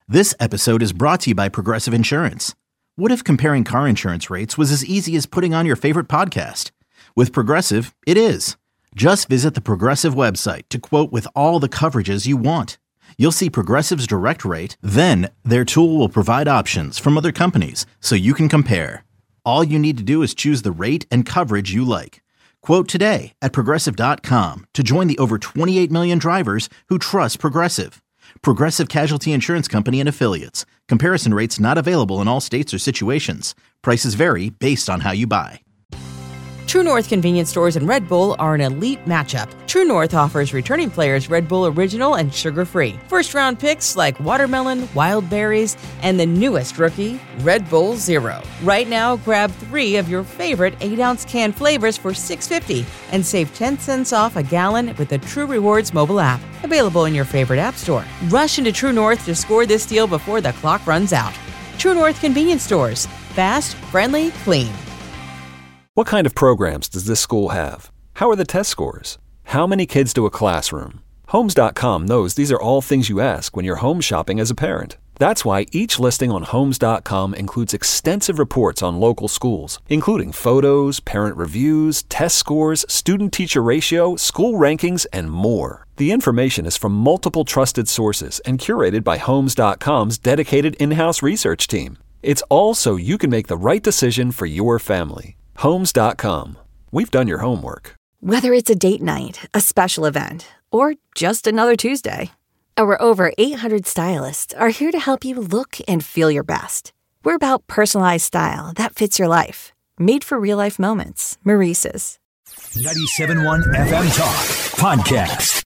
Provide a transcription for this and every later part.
This episode is brought to you by Progressive Insurance. What if comparing car insurance rates was as easy as putting on your favorite podcast? With Progressive, it is. Just visit the Progressive website to quote with all the coverages you want. You'll see Progressive's direct rate, then their tool will provide options from other companies so you can compare. All you need to do is choose the rate and coverage you like. Quote today at Progressive.com to join the over 28 million drivers who trust Progressive. Progressive Casualty Insurance Company and Affiliates. Comparison rates not available in all states or situations. Prices vary based on how you buy. True North convenience stores and Red Bull are an elite matchup. True North offers returning players Red Bull Original and sugar-free. First-round picks like watermelon, wild berries, and the newest rookie, Red Bull Zero. Right now, grab 3 of your favorite 8-ounce can flavors for $6.50 and save 10 cents off a gallon with the True Rewards mobile app. Available in your favorite app store. Rush into True North to score this deal before the clock runs out. True North convenience stores. Fast, friendly, clean. What kind of programs does this school have? How are the test scores? How many kids to a classroom? Homes.com knows these are all things you ask when you're home shopping as a parent. That's why each listing on Homes.com includes extensive reports on local schools, including photos, parent reviews, test scores, student-teacher ratio, school rankings, and more. The information is from multiple trusted sources and curated by Homes.com's dedicated in-house research team. It's all so you can make the right decision for your family. Homes.com. We've done your homework. Whether it's a date night, a special event, or just another Tuesday, our over 800 stylists are here to help you look and feel your best. We're about personalized style that fits your life. Made for real-life moments. Maurice's. 97.1 FM Talk Podcast.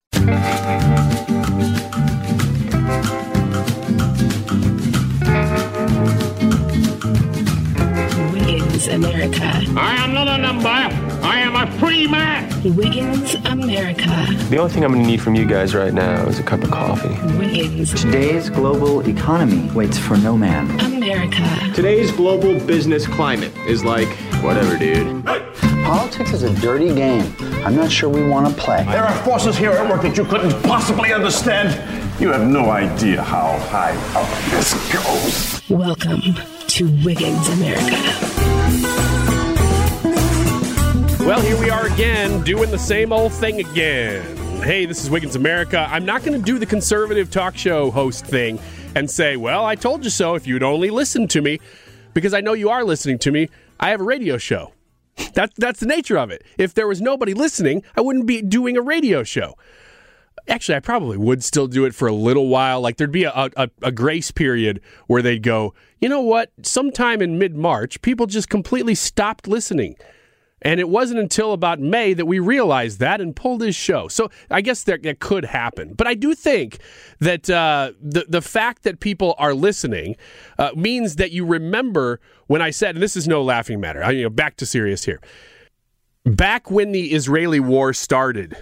Wiggins America. I am not a number. I am a free man. Wiggins America. The only thing I'm going to need from you guys right now is a cup of coffee. Wiggins. Today's global economy waits for no man. America. Today's global business climate is like, whatever, dude. Politics is a dirty game. I'm not sure we want to play. There are forces here at work that you couldn't possibly understand. You have no idea how high up this goes. Welcome to Wiggins America. Well, here we are again, doing the same old thing again. Hey, this is Wiggins America. I'm not going to do the conservative talk show host thing and say, well, I told you so if you'd only listen to me, because I know you are listening to me. I have a radio show. That's the nature of it. If there was nobody listening, I wouldn't be doing a radio show. Actually, I probably would still do it for a little while. Like there'd be a grace period where they'd go, you know what? Sometime in mid-March, people just completely stopped listening. And it wasn't until about May that we realized that and pulled his show. So I guess that could happen. But I do think that the fact that people are listening means that you remember when I said, and this is no laughing matter, back to serious here. Back when the Israeli war started,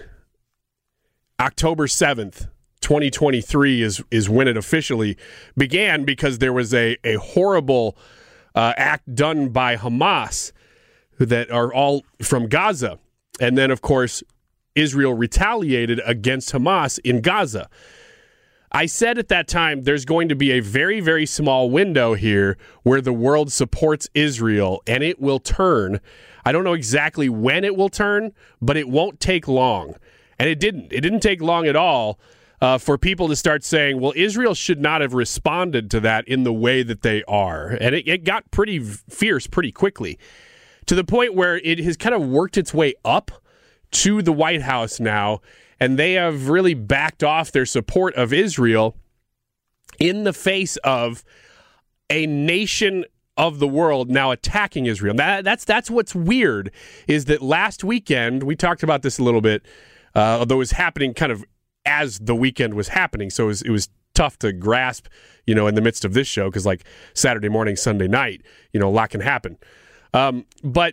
October 7th, 2023 is when it officially began, because there was a horrible act done by Hamas that are all from Gaza. And then, of course, Israel retaliated against Hamas in Gaza. I said at that time, there's going to be a very, very small window here where the world supports Israel, and it will turn. I don't know exactly when it will turn, but it won't take long. And it didn't. It didn't take long at all for people to start saying, well, Israel should not have responded to that in the way that they are. And it got pretty fierce pretty quickly, to the point where it has kind of worked its way up to the White House now, and they have really backed off their support of Israel in the face of a nation of the world now attacking Israel. That's what's weird, is that last weekend, we talked about this a little bit, although it was happening kind of as the weekend was happening, so it was tough to grasp, in the midst of this show, because like Saturday morning, Sunday night, a lot can happen. But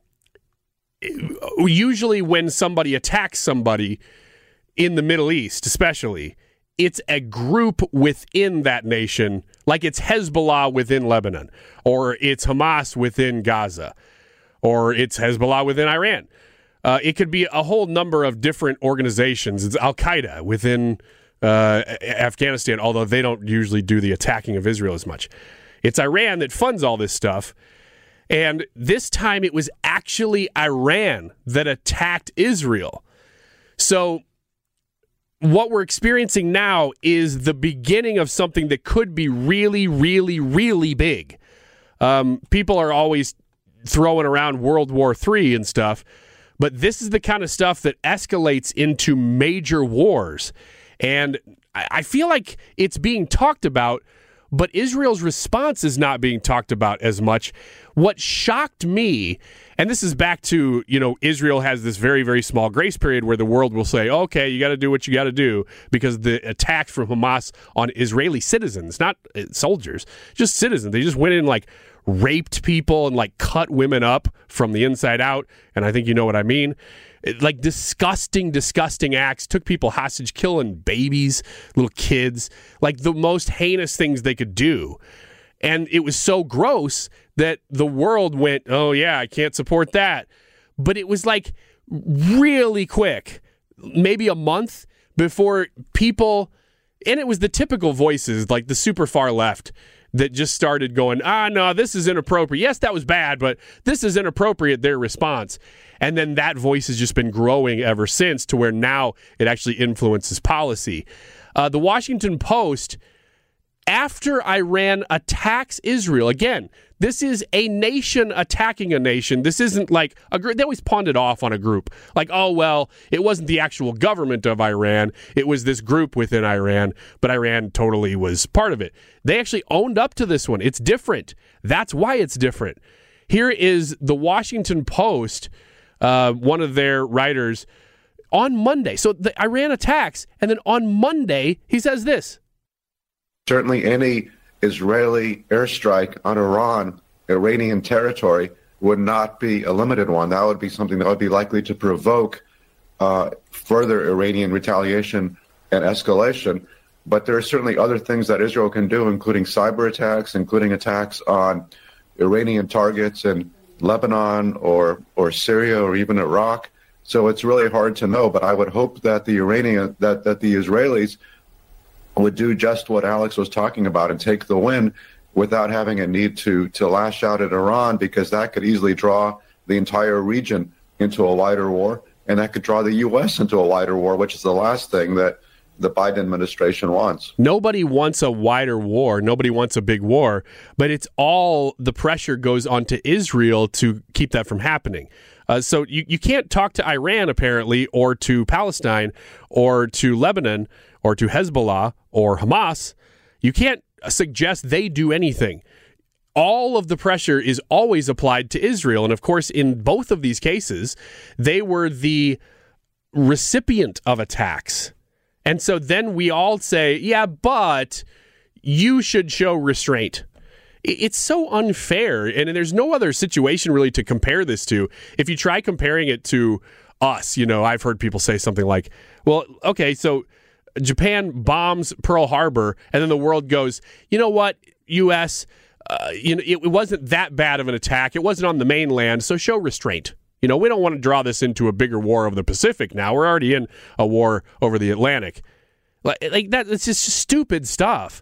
usually when somebody attacks somebody in the Middle East, especially, it's a group within that nation, like it's Hezbollah within Lebanon, or it's Hamas within Gaza, or it's Hezbollah within Iran. It could be a whole number of different organizations. It's Al-Qaeda within Afghanistan, although they don't usually do the attacking of Israel as much. It's Iran that funds all this stuff. And this time it was actually Iran that attacked Israel. So what we're experiencing now is the beginning of something that could be really, really, really big. People are always throwing around World War III and stuff, but this is the kind of stuff that escalates into major wars. And I feel like it's being talked about, but Israel's response is not being talked about as much. What shocked me, and this is back to, Israel has this very, very small grace period where the world will say, okay, you got to do what you got to do because the attacks from Hamas on Israeli citizens, not soldiers, just citizens. They just went in and raped people and cut women up from the inside out. And I think you know what I mean. Disgusting, disgusting acts, took people hostage, killing babies, little kids, the most heinous things they could do. And it was so gross that the world went, oh yeah, I can't support that. But it was really quick, maybe a month before people, and it was the typical voices, the super far left, that just started going, no, this is inappropriate. Yes, that was bad, but this is inappropriate, their response. And then that voice has just been growing ever since to where now it actually influences policy. The Washington Post, after Iran attacks Israel, again, this is a nation attacking a nation. This isn't a group. They always pawned it off on a group. Oh, well, it wasn't the actual government of Iran. It was this group within Iran, but Iran totally was part of it. They actually owned up to this one. It's different. That's why it's different. Here is the Washington Post, one of their writers, on Monday. So the Iran attacks, and then on Monday, he says this. Certainly any Israeli airstrike on Iranian territory, would not be a limited one. That would be something that would be likely to provoke further Iranian retaliation and escalation. But there are certainly other things that Israel can do, including cyber attacks, including attacks on Iranian targets in Lebanon or Syria or even Iraq. So it's really hard to know. But I would hope that the Israelis would do just what Alex was talking about and take the win without having a need to lash out at Iran, because that could easily draw the entire region into a wider war, and that could draw the U.S. into a wider war, which is the last thing that the Biden administration wants. Nobody wants a wider war. Nobody wants a big war, but it's all the pressure goes onto Israel to keep that from happening. So you can't talk to Iran, apparently, or to Palestine, or to Lebanon, or to Hezbollah, or Hamas. You can't suggest they do anything. All of the pressure is always applied to Israel. And of course, in both of these cases, they were the recipient of attacks. And so then we all say, yeah, but you should show restraint. It's so unfair, and there's no other situation really to compare this to. If you try comparing it to us, I've heard people say something like, well, okay, so Japan bombs Pearl Harbor, and then the world goes, you know what, U.S., it wasn't that bad of an attack. It wasn't on the mainland, so show restraint. We don't want to draw this into a bigger war of the Pacific now. We're already in a war over the Atlantic. Like that, it's just stupid stuff.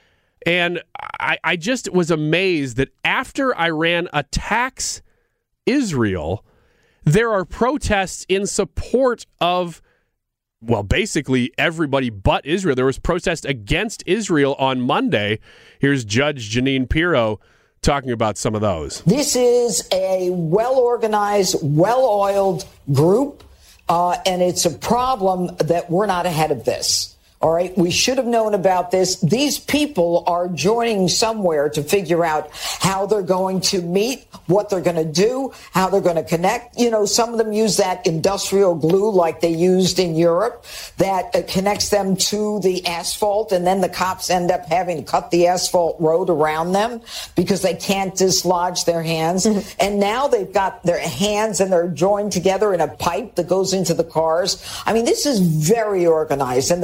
And I just was amazed that after Iran attacks Israel, there are protests in support of, well, basically everybody but Israel. There was protest against Israel on Monday. Here's Judge Jeanine Pirro talking about some of those. This is a well-organized, well-oiled group, and it's a problem that we're not ahead of this. All right, we should have known about this. These people are joining somewhere to figure out how they're going to meet, what they're going to do, how they're going to connect. Some of them use that industrial glue like they used in Europe that connects them to the asphalt, and then the cops end up having to cut the asphalt road around them because they can't dislodge their hands. Mm-hmm. And now they've got their hands and they're joined together in a pipe that goes into the cars. I mean, this is very organized. And the fact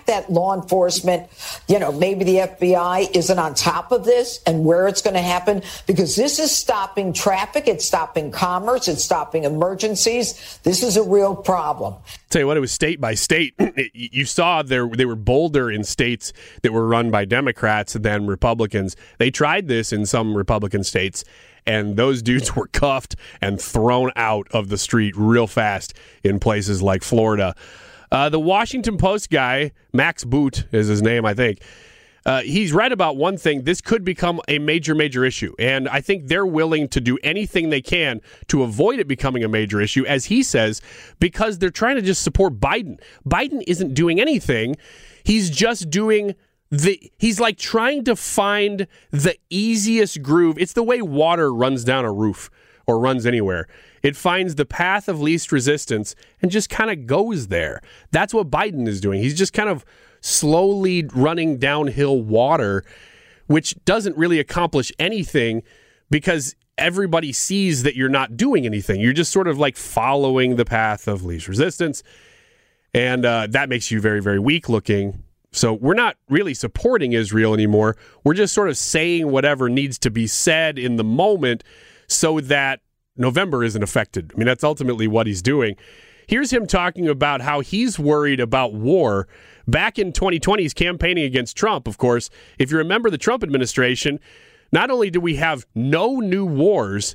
that law enforcement, maybe the FBI isn't on top of this and where it's going to happen, because this is stopping traffic, it's stopping commerce, it's stopping emergencies. This is a real problem. Tell you what, it was state by state. You saw they were bolder in states that were run by Democrats than Republicans. They tried this in some Republican states, and those dudes were cuffed and thrown out of the street real fast in places like Florida. The Washington Post guy, Max Boot is his name, I think. He's right about one thing. This could become a major, major issue. And I think they're willing to do anything they can to avoid it becoming a major issue, as he says, because they're trying to just support Biden. Biden isn't doing anything. He's just doing he's like trying to find the easiest groove. It's the way water runs down a roof or runs anywhere. It finds the path of least resistance and just kind of goes there. That's what Biden is doing. He's just kind of slowly running downhill water, which doesn't really accomplish anything because everybody sees that you're not doing anything. You're just sort of like following the path of least resistance. And that makes you very, very weak looking. So we're not really supporting Israel anymore. We're just sort of saying whatever needs to be said in the moment so that November isn't affected. I mean, that's ultimately what he's doing. Here's him talking about how he's worried about war. Back in 2020, he's campaigning against Trump, of course. If you remember the Trump administration, not only did we have no new wars,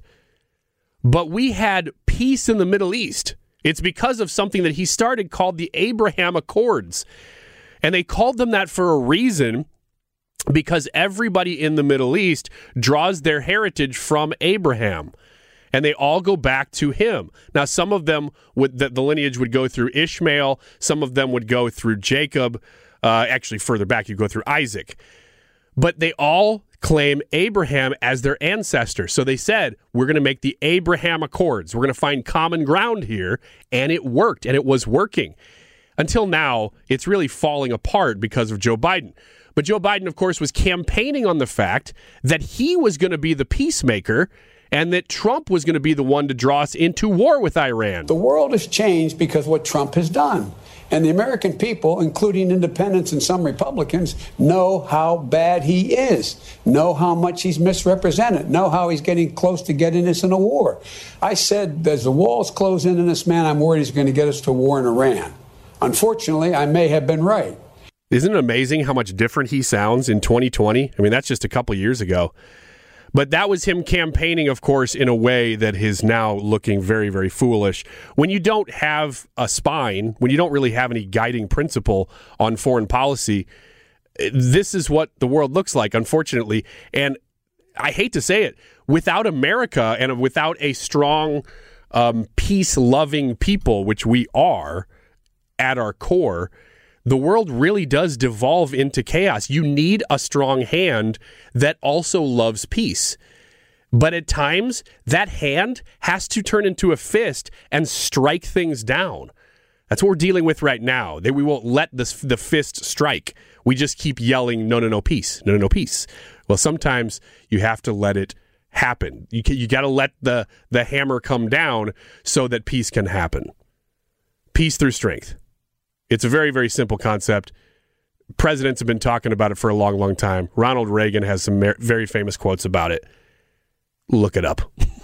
but we had peace in the Middle East. It's because of something that he started called the Abraham Accords. And they called them that for a reason, because everybody in the Middle East draws their heritage from Abraham. And they all go back to him. Now, some of them, the lineage would go through Ishmael. Some of them would go through Jacob. Actually, further back, you go through Isaac. But they all claim Abraham as their ancestor. So they said, we're going to make the Abraham Accords. We're going to find common ground here. And it worked, and it was working. Until now, it's really falling apart because of Joe Biden. But Joe Biden, of course, was campaigning on the fact that he was going to be the peacemaker and that Trump was going to be the one to draw us into war with Iran. The world has changed because of what Trump has done. And the American people, including independents and some Republicans, know how bad he is, know how much he's misrepresented, know how he's getting close to getting us in a war. I said, as the walls close in on this man, I'm worried he's going to get us to war in Iran. Unfortunately, I may have been right. Isn't it amazing how much different he sounds in 2020? I mean, that's just a couple years ago. But that was him campaigning, of course, in a way that is now looking very, very foolish. When you don't have a spine, when you don't really have any guiding principle on foreign policy, this is what the world looks like, unfortunately. And I hate to say it, without America and without a strong, peace-loving people, which we are at our core, the world really does devolve into chaos. You need a strong hand that also loves peace. But at times, that hand has to turn into a fist and strike things down. That's what we're dealing with right now. That we won't let the fist strike. We just keep yelling, no, peace. No, peace. Well, sometimes you have to let it happen. You got to let the hammer come down so that peace can happen. Peace through strength. It's a very, very simple concept. Presidents have been talking about it for a long, long time. Ronald Reagan has some very famous quotes about it. Look it up.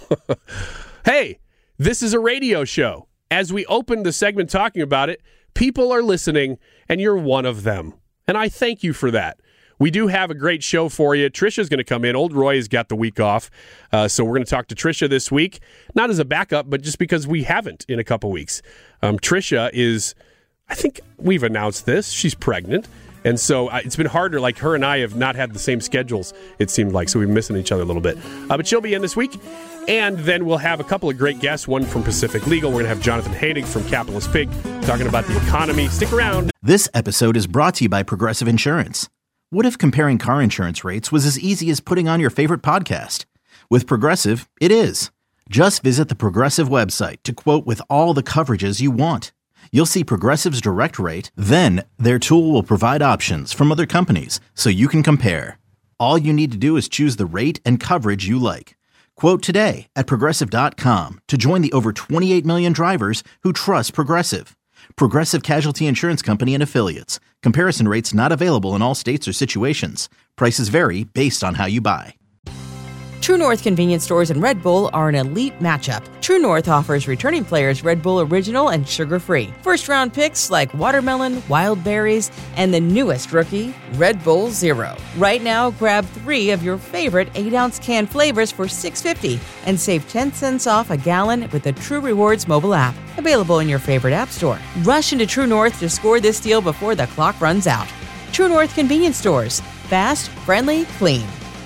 Hey, this is a radio show. As we opened the segment talking about it, people are listening, and you're one of them. And I thank you for that. We do have a great show for you. Trisha's going to come in. Old Roy has got the week off. So we're going to talk to Trisha this week. Not as a backup, but just because we haven't in a couple weeks. Trisha is... I think we've announced this. She's pregnant. And so it's been harder. Like her and I have not had the same schedules, it seemed like. So we've been missing each other a little bit. But she'll be in this week. And then we'll have a couple of great guests. One from Pacific Legal. We're going to have Jonathan Haydig from Capitalist Pig talking about the economy. Stick around. This episode is brought to you by Progressive Insurance. What if comparing car insurance rates was as easy as putting on your favorite podcast? With Progressive, it is. Just visit the Progressive website to quote with all the coverages you want. You'll see Progressive's direct rate, then their tool will provide options from other companies so you can compare. All you need to do is choose the rate and coverage you like. Quote today at Progressive.com to join the over 28 million drivers who trust Progressive. Progressive Casualty Insurance Company and Affiliates. Comparison rates not available in all states or situations. Prices vary based on how you buy. True North convenience stores and Red Bull are an elite matchup. True North offers returning players Red Bull Original and sugar-free. First-round picks like watermelon, wild berries, and the newest rookie, Red Bull Zero. Right now, grab 3 of your favorite 8-ounce can flavors for $6.50 and save 10 cents off a gallon with the True Rewards mobile app. Available in your favorite app store. Rush into True North to score this deal before the clock runs out. True North convenience stores. Fast, friendly, clean.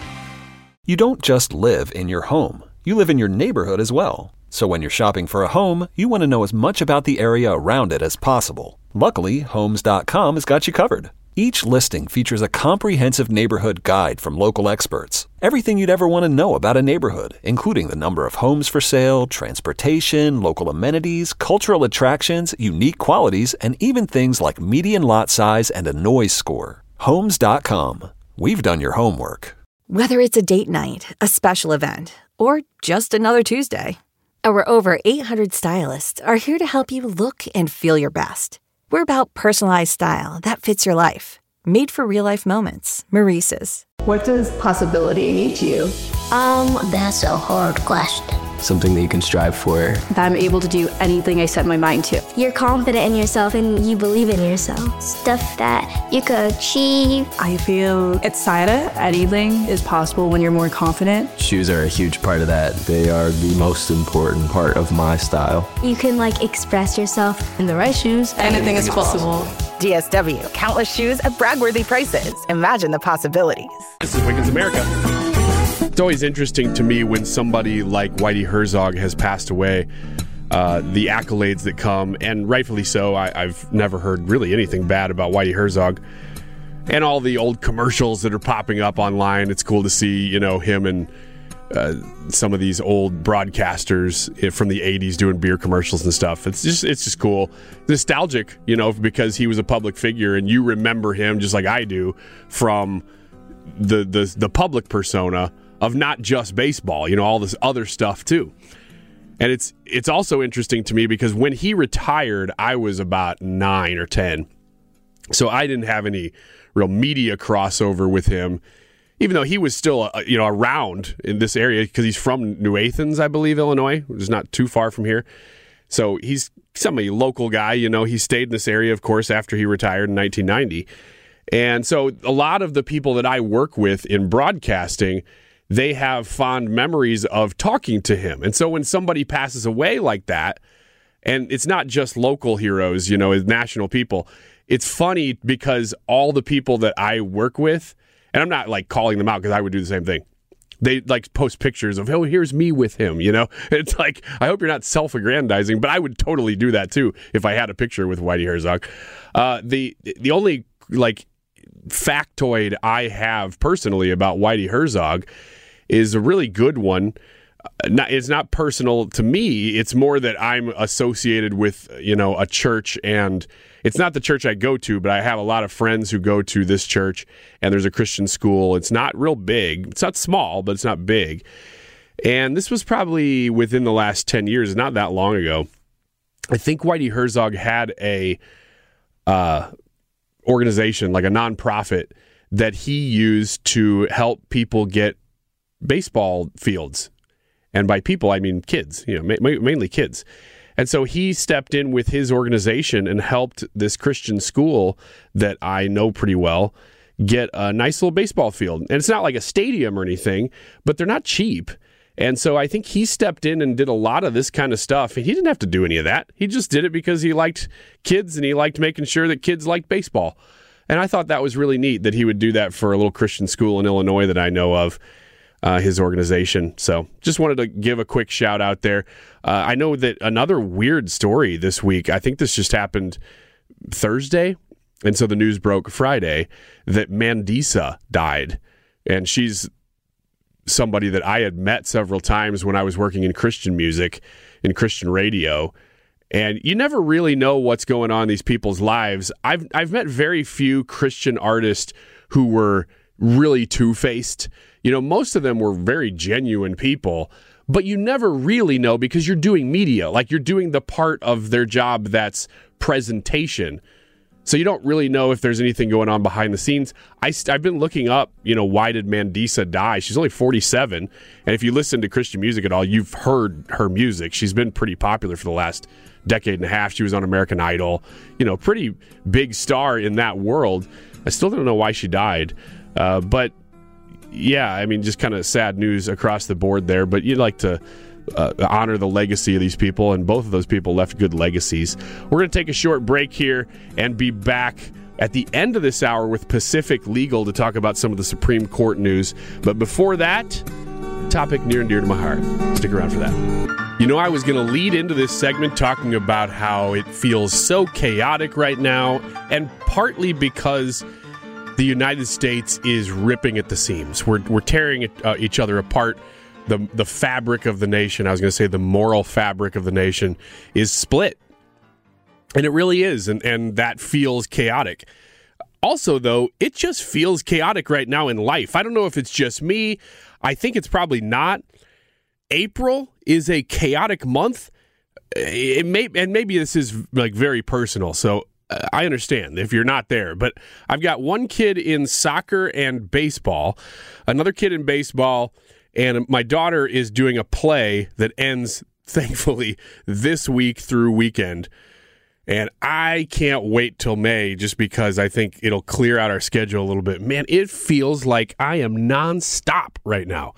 You don't just live in your home. You live in your neighborhood as well. So when you're shopping for a home, you want to know as much about the area around it as possible. Luckily, Homes.com has got you covered. Each listing features a comprehensive neighborhood guide from local experts. Everything you'd ever want to know about a neighborhood, including the number of homes for sale, transportation, local amenities, cultural attractions, unique qualities, and even things like median lot size and a noise score. Homes.com. We've done your homework. Whether it's a date night, a special event, or just another Tuesday, our over 800 stylists are here to help you look and feel your best. We're about personalized style that fits your life. Made for real-life moments. Maurice's. What does possibility mean to you? That's a hard question. Something that you can strive for. That I'm able to do anything I set my mind to. You're confident in yourself and you believe in yourself. Stuff that you could achieve. I feel excited. Anything is possible when you're more confident. Shoes are a huge part of that. They are the most important part of my style. You can express yourself. In the right shoes, anything is possible. DSW, countless shoes at brag-worthy prices. Imagine the possibilities. This is Wiggins America. It's always interesting to me when somebody like Whitey Herzog has passed away, the accolades that come, and rightfully so. I've never heard really anything bad about Whitey Herzog. And all the old commercials that are popping up online. It's cool to see, him and some of these old broadcasters from the 80s doing beer commercials and stuff. It's just cool. Nostalgic, because he was a public figure and you remember him just like I do from the public persona of not just baseball, all this other stuff too. And it's also interesting to me because when he retired, I was about 9 or 10. So I didn't have any real media crossover with him, even though he was still, around in this area because he's from New Athens, I believe, Illinois, which is not too far from here. So he's a local guy, he stayed in this area, of course, after he retired in 1990. And so a lot of the people that I work with in broadcasting, they have fond memories of talking to him. And so when somebody passes away like that, and it's not just local heroes, it's national people, it's funny because all the people that I work with, and I'm not calling them out because I would do the same thing. They post pictures of, oh, here's me with him, It's I hope you're not self-aggrandizing, but I would totally do that too if I had a picture with Whitey Herzog. The only factoid I have personally about Whitey Herzog is a really good one. It's not personal to me. It's more that I'm associated with, a church, and it's not the church I go to, but I have a lot of friends who go to this church, and there's a Christian school. It's not real big. It's not small, but it's not big. And this was probably within the last 10 years, not that long ago. I think Whitey Herzog had a organization, like a nonprofit, that he used to help people get baseball fields. And by people, I mean kids, mainly kids. And so he stepped in with his organization and helped this Christian school that I know pretty well get a nice little baseball field. And it's not like a stadium or anything, but they're not cheap. And so I think he stepped in and did a lot of this kind of stuff. And he didn't have to do any of that. He just did it because he liked kids and he liked making sure that kids liked baseball. And I thought that was really neat that he would do that for a little Christian school in Illinois that I know of, his organization. So just wanted to give a quick shout out there. I know that another weird story this week, I think this just happened Thursday, and so the news broke Friday, that Mandisa died. And she's somebody that I had met several times when I was working in Christian music, in Christian radio. And you never really know what's going on in these people's lives. I've met very few Christian artists who were really two-faced. Most of them were very genuine people, but you never really know because you're doing media. Like, you're doing the part of their job that's presentation. So you don't really know if there's anything going on behind the scenes. I've been looking up, why did Mandisa die? She's only 47. And if you listen to Christian music at all, you've heard her music. She's been pretty popular for the last decade and a half. She was on American Idol, pretty big star in that world. I still don't know why she died. But yeah, I mean, just kind of sad news across the board there. But you'd like to honor the legacy of these people, and both of those people left good legacies. We're going to take a short break here and be back at the end of this hour with Pacific Legal to talk about some of the Supreme Court news. But before that, topic near and dear to my heart. Stick around for that. I was going to lead into this segment talking about how it feels so chaotic right now, and partly because the United States is ripping at the seams. We're tearing each other apart. The fabric of the nation, I was going to say the moral fabric of the nation, is split. And it really is, and that feels chaotic. Also, though, it just feels chaotic right now in life. I don't know if it's just me. I think it's probably not. April is a chaotic month. And maybe this is like very personal, so I understand if you're not there. But I've got one kid in soccer and baseball, another kid in baseball, and my daughter is doing a play that ends, thankfully, this week through weekend. And I can't wait till May just because I think it'll clear out our schedule a little bit. Man, it feels like I am nonstop right now.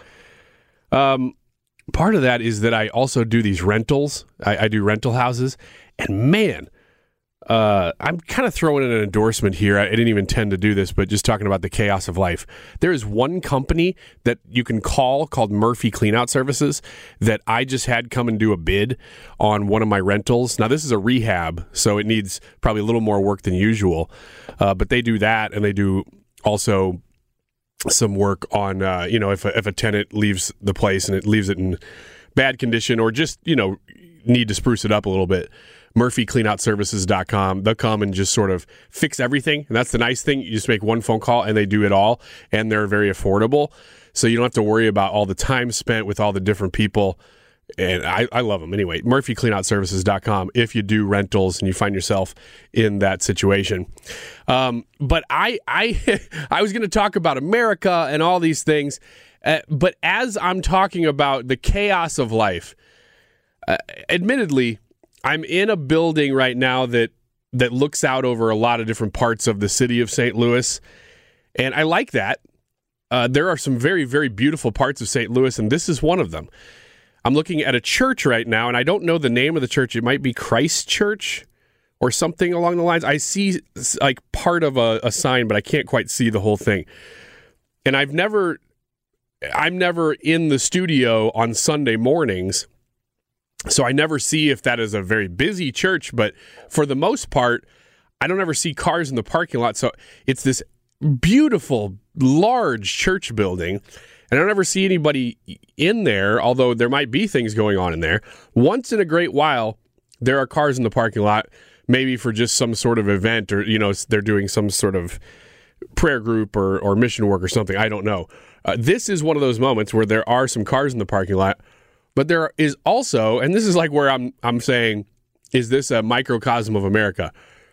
Part of that is that I also do these rentals. I do rental houses. And man, I'm kind of throwing in an endorsement here. I didn't even intend to do this, but just talking about the chaos of life. There is one company that you can call called Murphy Cleanout Services that I just had come and do a bid on one of my rentals. Now, this is a rehab, so it needs probably a little more work than usual. But they do that, and they do also some work on, if a tenant leaves the place and it leaves it in bad condition or just, need to spruce it up a little bit. MurphyCleanoutServices.com. They'll come and just sort of fix everything. And that's the nice thing. You just make one phone call and they do it all. And they're very affordable. So you don't have to worry about all the time spent with all the different people. And I love them. Anyway, MurphyCleanoutServices.com if you do rentals and you find yourself in that situation. But I was going to talk about America and all these things. But as I'm talking about the chaos of life, admittedly, I'm in a building right now that looks out over a lot of different parts of the city of St. Louis, and I like that. There are some very, very beautiful parts of St. Louis, and this is one of them. I'm looking at a church right now, and I don't know the name of the church. It might be Christ Church or something along the lines. I see like part of a sign, but I can't quite see the whole thing. And I'm never in the studio on Sunday mornings, so I never see if that is a very busy church, but for the most part, I don't ever see cars in the parking lot. So it's this beautiful, large church building, and I don't ever see anybody in there, although there might be things going on in there. Once in a great while, there are cars in the parking lot, maybe for just some sort of event or, they're doing some sort of prayer group or mission work or something. I don't know. This is one of those moments where there are some cars in the parking lot. But there is also, and this is like where I'm saying, is this a microcosm of America?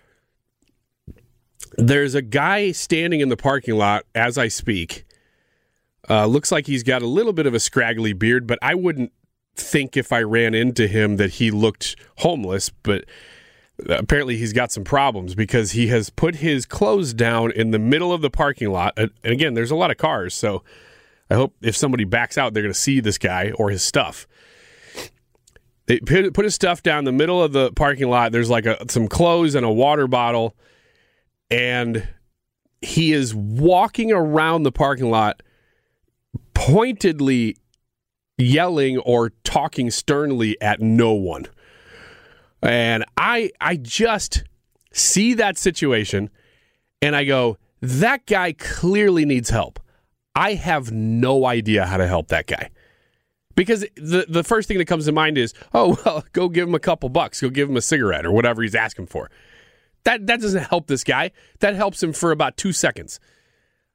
There's a guy standing in the parking lot as I speak. Looks like he's got a little bit of a scraggly beard, but I wouldn't think if I ran into him that he looked homeless. But apparently he's got some problems because he has put his clothes down in the middle of the parking lot. And again, there's a lot of cars, so I hope if somebody backs out, they're going to see this guy or his stuff. They put his stuff down in the middle of the parking lot. There's like some clothes and a water bottle. And he is walking around the parking lot pointedly yelling or talking sternly at no one. And I just see that situation and I go, that guy clearly needs help. I have no idea how to help that guy. Because the first thing that comes to mind is, oh, well, go give him a couple bucks. Go give him a cigarette or whatever he's asking for. That doesn't help this guy. That helps him for about 2 seconds.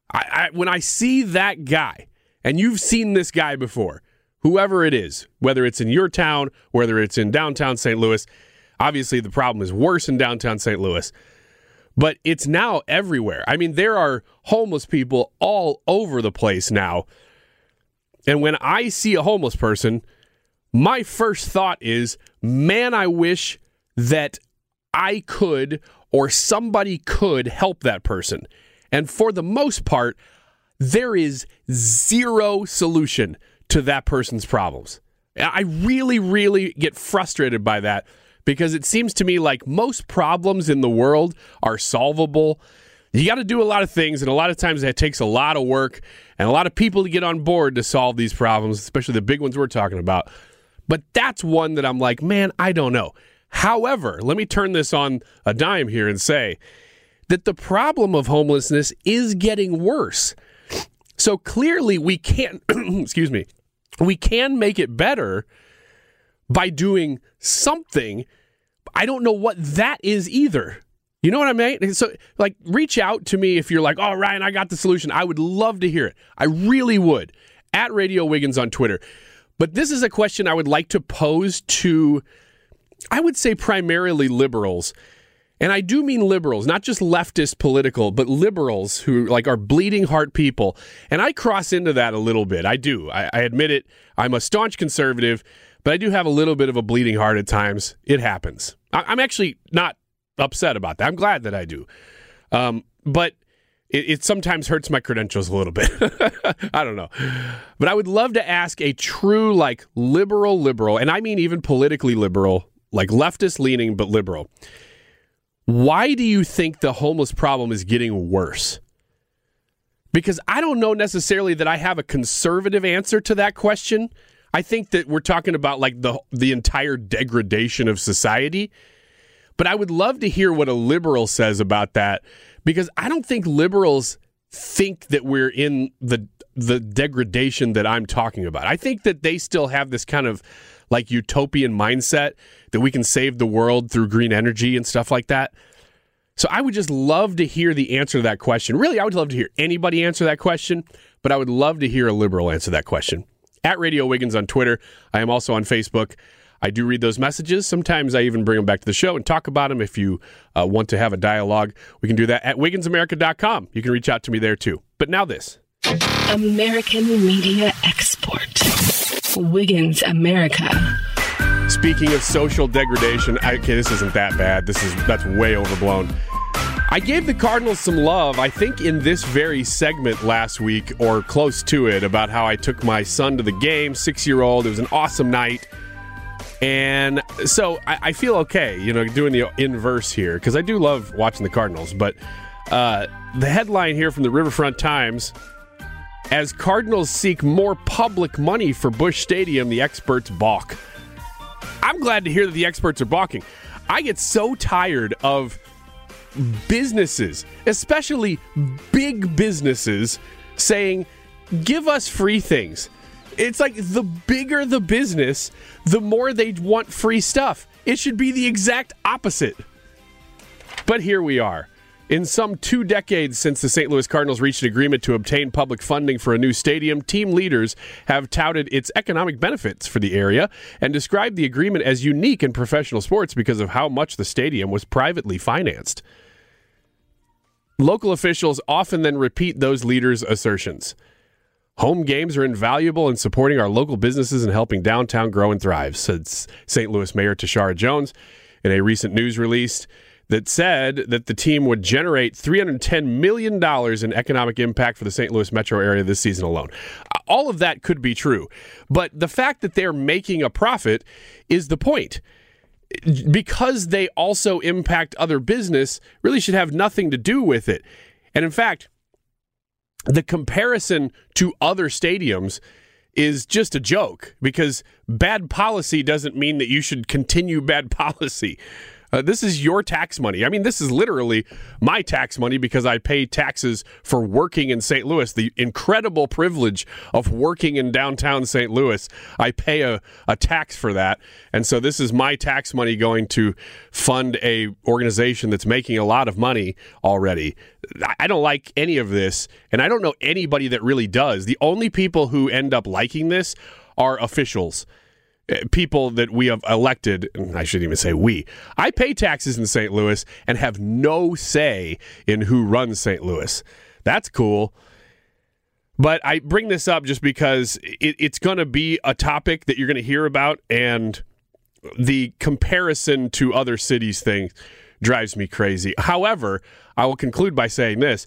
When I see that guy, and you've seen this guy before, whoever it is, whether it's in your town, whether it's in downtown St. Louis, obviously the problem is worse in downtown St. Louis, but it's now everywhere. I mean, there are homeless people all over the place now. And when I see a homeless person, my first thought is, man, I wish that I could or somebody could help that person. And for the most part, there is zero solution to that person's problems. I really, really get frustrated by that because it seems to me like most problems in the world are solvable. You got to do a lot of things, and a lot of times that takes a lot of work and a lot of people to get on board to solve these problems, especially the big ones we're talking about. But that's one that I'm like, man, I don't know. However, let me turn this on a dime here and say that the problem of homelessness is getting worse. So clearly we can't, excuse me, we can make it better by doing something. I don't know what that is either. You know what I mean? So, like, reach out to me if you're like, oh, Ryan, I got the solution. I would love to hear it. I really would. At Radio Wiggins on Twitter. But this is a question I would like to pose to, I would say, primarily liberals. And I do mean liberals, not just leftist political, but liberals who like are bleeding heart people. And I cross into that a little bit. I do. I admit it. I'm a staunch conservative, but I do have a little bit of a bleeding heart at times. It happens. I'm actually not upset about that. I'm glad that I do. But it sometimes hurts my credentials a little bit. I don't know. But I would love to ask a true, like, liberal, and I mean even politically liberal, like leftist leaning, but liberal. Why do you think the homeless problem is getting worse? Because I don't know necessarily that I have a conservative answer to that question. I think that we're talking about like the entire degradation of society. But I would love to hear what a liberal says about that, because I don't think liberals think that we're in the degradation that I'm talking about. I think that they still have this kind of like utopian mindset that we can save the world through green energy and stuff like that. So I would just love to hear the answer to that question. Really, I would love to hear anybody answer that question, but I would love to hear a liberal answer that question. At Radio Wiggins on Twitter. I am also on Facebook. I do read those messages. Sometimes I even bring them back to the show and talk about them if you want to have a dialogue. We can do that at WigginsAmerica.com. You can reach out to me there too. But now this. American Media Export. Wiggins America. Speaking of social degradation, okay, this isn't that bad. That's way overblown. I gave the Cardinals some love, I think, in this very segment last week, or close to it, about how I took my son to the game, 6-year-old. It was an awesome night. And so I feel okay, doing the inverse here, because I do love watching the Cardinals. But the headline here from the Riverfront Times: as Cardinals seek more public money for Busch Stadium, the experts balk. I'm glad to hear that the experts are balking. I get so tired of businesses, especially big businesses, saying, give us free things. It's like the bigger the business, the more they want free stuff. It should be the exact opposite. But here we are. In some 2 decades since the St. Louis Cardinals reached an agreement to obtain public funding for a new stadium, team leaders have touted its economic benefits for the area and described the agreement as unique in professional sports because of how much the stadium was privately financed. Local officials often then repeat those leaders' assertions. Home games are invaluable in supporting our local businesses and helping downtown grow and thrive, said St. Louis Mayor Tashara Jones in a recent news release that said that the team would generate $310 million in economic impact for the St. Louis metro area this season alone. All of that could be true, but the fact that they're making a profit is the point. Because they also impact other business really should have nothing to do with it. And in fact, the comparison to other stadiums is just a joke, because bad policy doesn't mean that you should continue bad policy. This is your tax money. I mean, this is literally my tax money because I pay taxes for working in St. Louis, the incredible privilege of working in downtown St. Louis. I pay a tax for that. And so this is my tax money going to fund a organization that's making a lot of money already. I don't like any of this, and I don't know anybody that really does. The only people who end up liking this are officials. People that we have elected, and I shouldn't even say we. I pay taxes in St. Louis and have no say in who runs St. Louis. That's cool. But I bring this up just because it's going to be a topic that you're going to hear about, and the comparison to other cities thing drives me crazy. However, I will conclude by saying this.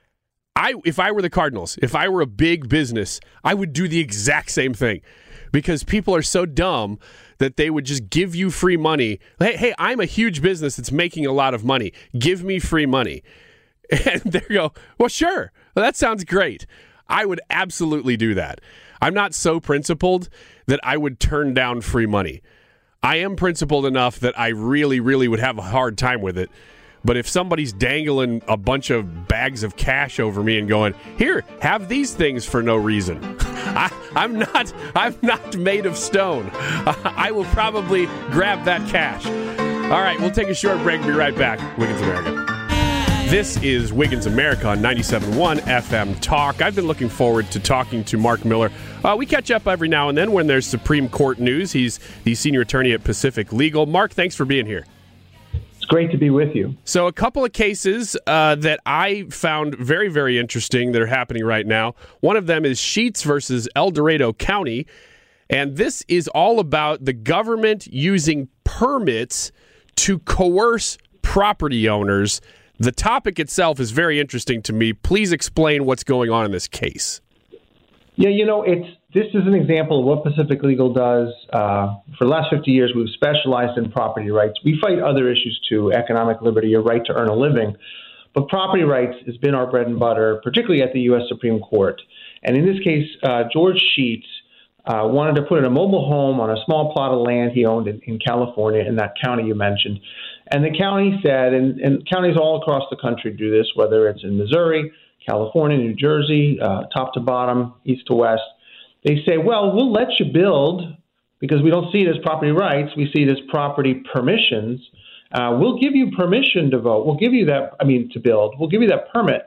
If I were the Cardinals, if I were a big business, I would do the exact same thing. Because people are so dumb that they would just give you free money. Hey, I'm a huge business that's making a lot of money. Give me free money. And they go, well, sure. Well, that sounds great. I would absolutely do that. I'm not so principled that I would turn down free money. I am principled enough that I really, really would have a hard time with it. But if somebody's dangling a bunch of bags of cash over me and going, here, have these things for no reason. I'm not made of stone. I will probably grab that cash. All right, we'll take a short break and be right back. Wiggins America. This is Wiggins America on 97.1 FM Talk. I've been looking forward to talking to Mark Miller. We catch up every now and then when there's Supreme Court news. He's the senior attorney at Pacific Legal. Mark, thanks for being here. It's great to be with you. So a couple of cases that I found very, very interesting that are happening right now. One of them is Sheets versus El Dorado County. And this is all about the government using permits to coerce property owners. The topic itself is very interesting to me. Please explain what's going on in this case. Yeah, this is an example of what Pacific Legal does. For the last 50 years, we've specialized in property rights. We fight other issues too, economic liberty, your right to earn a living. But property rights has been our bread and butter, particularly at the U.S. Supreme Court. And in this case, George Sheets wanted to put in a mobile home on a small plot of land he owned in California, in that county you mentioned. And the county said, and counties all across the country do this, whether it's in Missouri, California, New Jersey, top to bottom, east to west. They say, well, we'll let you build because we don't see it as property rights. We see it as property permissions. We'll give you permission to vote. We'll give you to build. We'll give you that permit.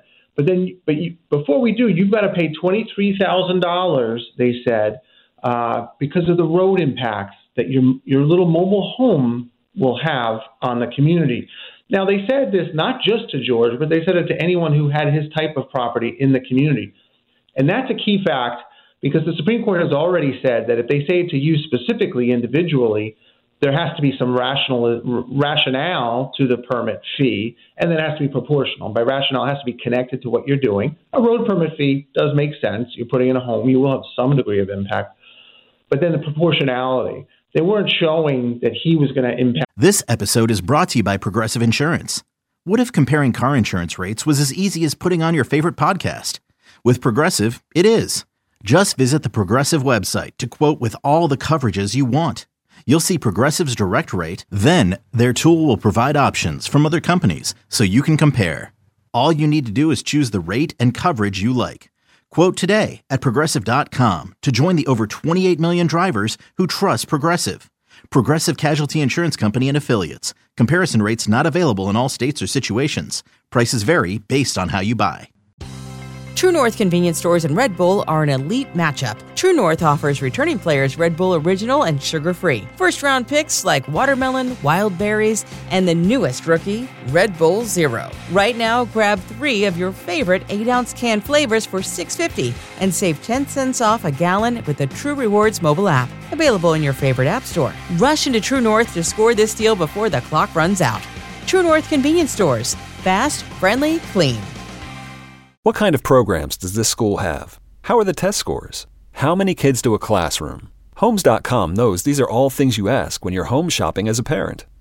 Before we do, you've got to pay $23,000, they said, because of the road impacts that your little mobile home will have on the community. Now, they said this not just to George, but they said it to anyone who had his type of property in the community. And that's a key fact because the Supreme Court has already said that if they say it to you specifically, individually, there has to be some rationale to the permit fee, and then it has to be proportional. By rationale, it has to be connected to what you're doing. A road permit fee does make sense. You're putting in a home. You will have some degree of impact. But then the proportionality. They weren't showing that he was going to impact. This episode is brought to you by Progressive Insurance. What if comparing car insurance rates was as easy as putting on your favorite podcast? With Progressive, it is. Just visit the Progressive website to quote with all the coverages you want. You'll see Progressive's direct rate, then their tool will provide options from other companies so you can compare. All you need to do is choose the rate and coverage you like. Quote today at Progressive.com to join the over 28 million drivers who trust Progressive. Progressive Casualty Insurance Company and Affiliates. Comparison rates not available in all states or situations. Prices vary based on how you buy. True North convenience stores and Red Bull are an elite matchup. True North offers returning players Red Bull Original and sugar-free. First-round picks like watermelon, wild berries, and the newest rookie, Red Bull Zero. Right now, grab 3 of your favorite 8-ounce can flavors for $6.50 and save 10 cents off a gallon with the True Rewards mobile app. Available in your favorite app store. Rush into True North to score this deal before the clock runs out. True North convenience stores. Fast, friendly, clean. What kind of programs does this school have? How are the test scores? How many kids to a classroom? Homes.com knows these are all things you ask when you're home shopping as a parent.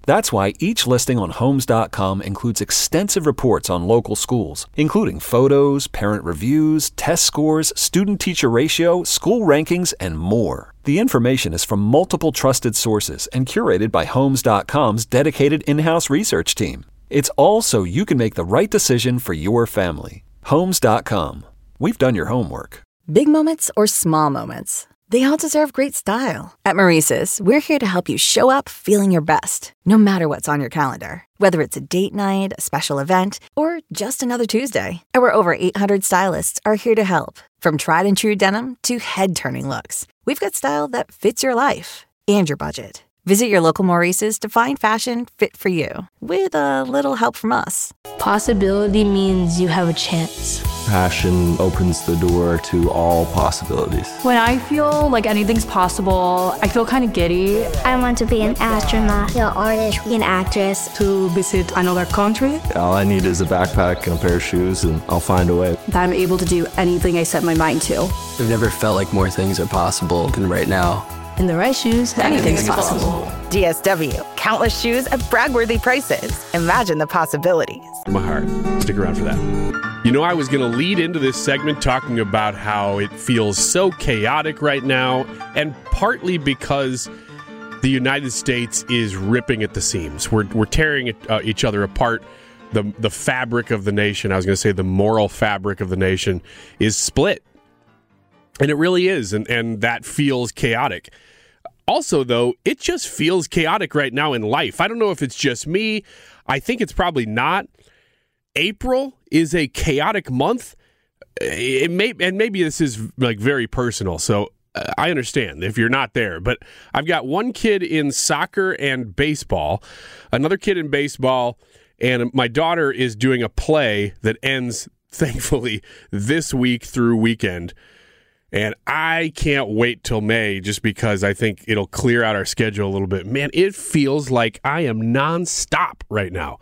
That's why each listing on Homes.com includes extensive reports on local schools, including photos, parent reviews, test scores, student-teacher ratio, school rankings, and more. The information is from multiple trusted sources and curated by Homes.com's dedicated in-house research team. It's all so you can make the right decision for your family. Homes.com. We've done your homework. Big moments or small moments, they all deserve great style. At Maurice's, we're here to help you show up feeling your best, no matter what's on your calendar. Whether it's a date night, a special event, or just another Tuesday, our over 800 stylists are here to help. From tried and true denim to head-turning looks, we've got style that fits your life and your budget. Visit your local Maurice's to find fashion fit for you, with a little help from us. Possibility means you have a chance. Passion opens the door to all possibilities. When I feel like anything's possible, I feel kind of giddy. I want to be an astronaut, an artist, an actress. To visit another country. All I need is a backpack and a pair of shoes, and I'll find a way. That I'm able to do anything I set my mind to. I've never felt like more things are possible than right now. In the right shoes, anything's possible. DSW, countless shoes at brag-worthy prices. Imagine the possibilities. My heart. Stick around for that. You know, I was going to lead into this segment talking about how it feels so chaotic right now, and partly because the United States is ripping at the seams. We're tearing each other apart. The fabric of the nation, I was going to say the moral fabric of the nation, is split. And it really is, and that feels chaotic. Also, though, it just feels chaotic right now in life. I don't know if it's just me. I think it's probably not. April is a chaotic month. Maybe this is like very personal, so I understand if you're not there. But I've got one kid in soccer and baseball, another kid in baseball, and my daughter is doing a play that ends, thankfully, this week through weekend. And I can't wait till May just because I think it'll clear out our schedule a little bit. Man, it feels like I am nonstop right now.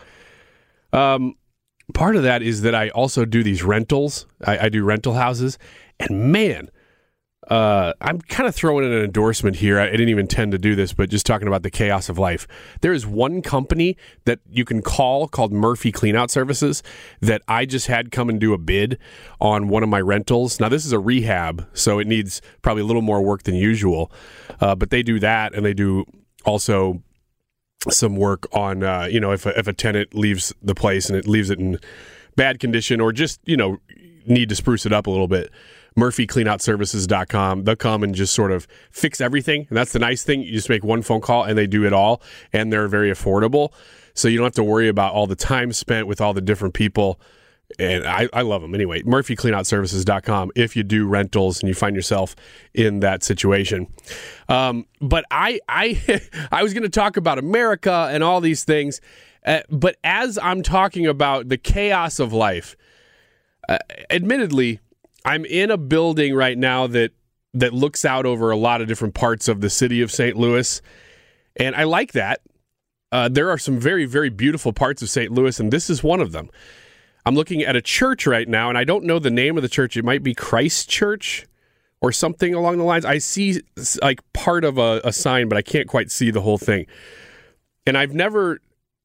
Part of that is that I also do these rentals. I do rental houses. And man, I'm kind of throwing in an endorsement here. I didn't even intend to do this, but just talking about the chaos of life. There is one company that you can call called Murphy Cleanout Services that I just had come and do a bid on one of my rentals. Now, this is a rehab, so it needs probably a little more work than usual. But they do that, and they do also some work on, if a tenant leaves the place and it leaves it in bad condition or just, need to spruce it up a little bit. MurphyCleanoutServices.com. They'll come and just sort of fix everything. And that's the nice thing. You just make one phone call and they do it all. And they're very affordable. So you don't have to worry about all the time spent with all the different people. And I love them. Anyway, MurphyCleanoutServices.com if you do rentals and you find yourself in that situation. But I was going to talk about America and all these things. But as I'm talking about the chaos of life, admittedly, I'm in a building right now that looks out over a lot of different parts of the city of St. Louis, and I like that. There are some very, very beautiful parts of St. Louis, and this is one of them. I'm looking at a church right now, and I don't know the name of the church. It might be Christ Church or something along the lines. I see like part of a sign, but I can't quite see the whole thing. And I'm never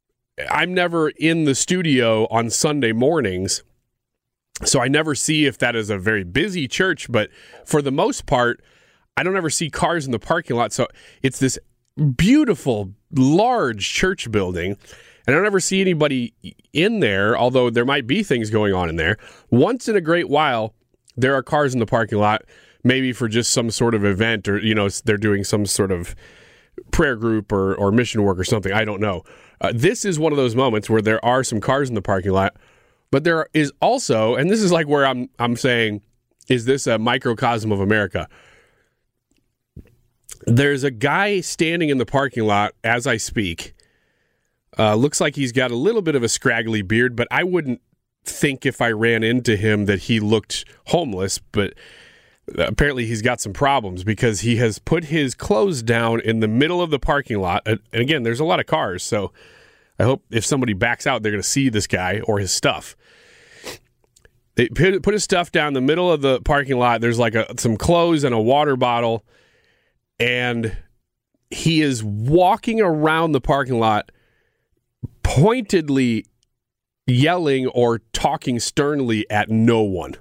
in the studio on Sunday mornings, so I never see if that is a very busy church, but for the most part, I don't ever see cars in the parking lot. So it's this beautiful, large church building, and I don't ever see anybody in there, although there might be things going on in there. Once in a great while, there are cars in the parking lot, maybe for just some sort of event or, they're doing some sort of prayer group or mission work or something. I don't know. This is one of those moments where there are some cars in the parking lot. But there is also, and this is like where I'm saying, is this a microcosm of America? There's a guy standing in the parking lot as I speak. Looks like he's got a little bit of a scraggly beard, but I wouldn't think if I ran into him that he looked homeless. But apparently he's got some problems because he has put his clothes down in the middle of the parking lot. And again, there's a lot of cars, so I hope if somebody backs out, they're going to see this guy or his stuff. They put his stuff down in the middle of the parking lot. There's like some clothes and a water bottle. And he is walking around the parking lot pointedly yelling or talking sternly at no one.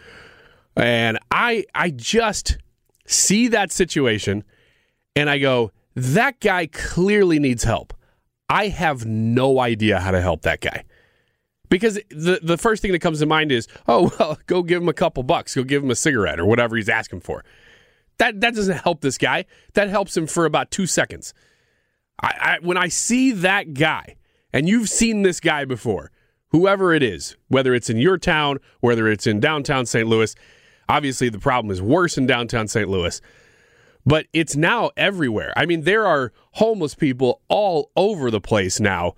And I just see that situation and I go, that guy clearly needs help. I have no idea how to help that guy. Because the first thing that comes to mind is, oh, well, go give him a couple bucks. Go give him a cigarette or whatever he's asking for. That doesn't help this guy. That helps him for about 2 seconds. When I see that guy, and you've seen this guy before, whoever it is, whether it's in your town, whether it's in downtown St. Louis, obviously the problem is worse in downtown St. Louis, but it's now everywhere. I mean, there are homeless people all over the place now.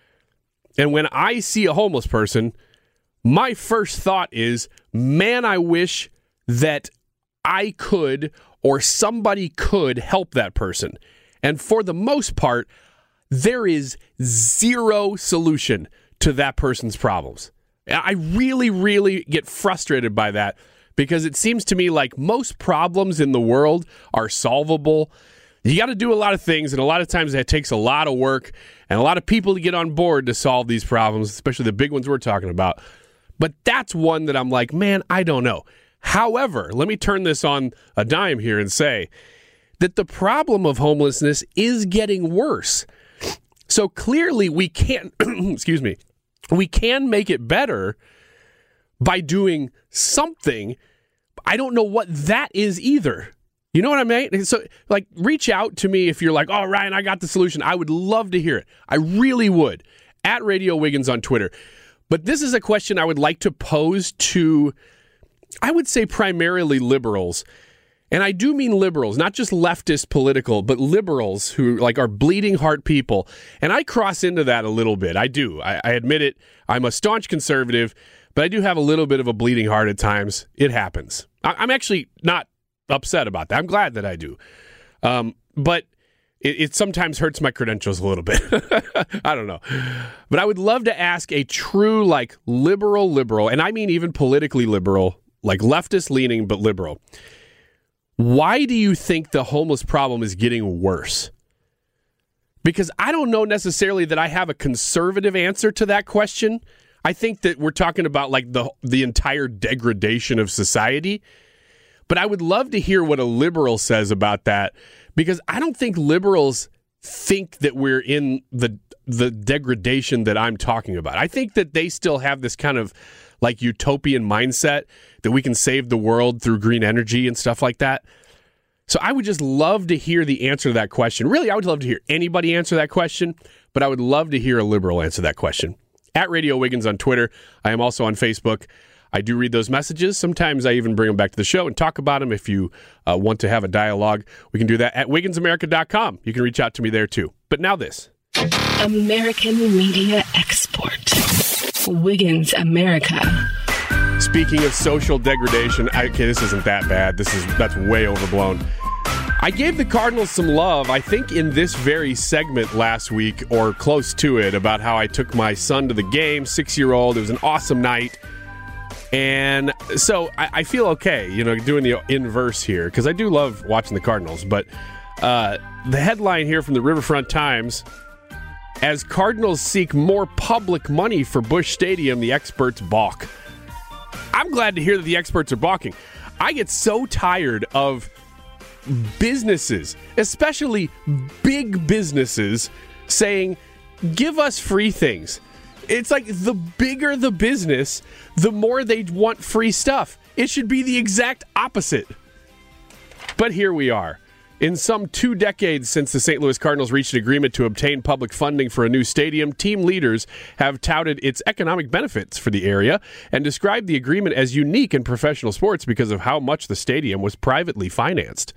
And when I see a homeless person, my first thought is, man, I wish that I could or somebody could help that person. And for the most part, there is zero solution to that person's problems. I really, really get frustrated by that because it seems to me like most problems in the world are solvable. You got to do a lot of things, and a lot of times that takes a lot of work and a lot of people to get on board to solve these problems, especially the big ones we're talking about. But that's one that I'm like, man, I don't know. However, let me turn this on a dime here and say that the problem of homelessness is getting worse. So clearly we can't, excuse me, we can make it better by doing something. I don't know what that is either. You know what I mean? So, like, reach out to me if you're like, oh, Ryan, I got the solution. I would love to hear it. I really would. At Radio Wiggins on Twitter. But this is a question I would like to pose to, I would say, primarily liberals. And I do mean liberals, not just leftist political, but liberals who like are bleeding heart people. And I cross into that a little bit. I do. I admit it. I'm a staunch conservative, but I do have a little bit of a bleeding heart at times. It happens. I'm actually not upset about that. I'm glad that I do. But it sometimes hurts my credentials a little bit. I don't know. But I would love to ask a true, like, liberal, and I mean even politically liberal, like leftist leaning, but liberal. Why do you think the homeless problem is getting worse? Because I don't know necessarily that I have a conservative answer to that question. I think that we're talking about like the entire degradation of society. But I would love to hear what a liberal says about that, because I don't think liberals think that we're in the degradation that I'm talking about. I think that they still have this kind of like utopian mindset that we can save the world through green energy and stuff like that. So I would just love to hear the answer to that question. Really, I would love to hear anybody answer that question, but I would love to hear a liberal answer that question. At Radio Wiggins on Twitter. I am also on Facebook. I do read those messages. Sometimes I even bring them back to the show and talk about them. If you want to have a dialogue, we can do that at WigginsAmerica.com. You can reach out to me there too. But now this. American Media Export. Wiggins America. Speaking of social degradation, this isn't that bad. That's way overblown. I gave the Cardinals some love, I think, in this very segment last week, or close to it, about how I took my son to the game, 6-year-old. It was an awesome night. And so I feel okay, doing the inverse here, because I do love watching the Cardinals. But the headline here from the Riverfront Times, as Cardinals seek more public money for Busch Stadium, the experts balk. I'm glad to hear that the experts are balking. I get so tired of businesses, especially big businesses, saying, give us free things. It's like the bigger the business, the more they want free stuff. It should be the exact opposite. But here we are. In some 2 decades since the St. Louis Cardinals reached an agreement to obtain public funding for a new stadium, team leaders have touted its economic benefits for the area and described the agreement as unique in professional sports because of how much the stadium was privately financed.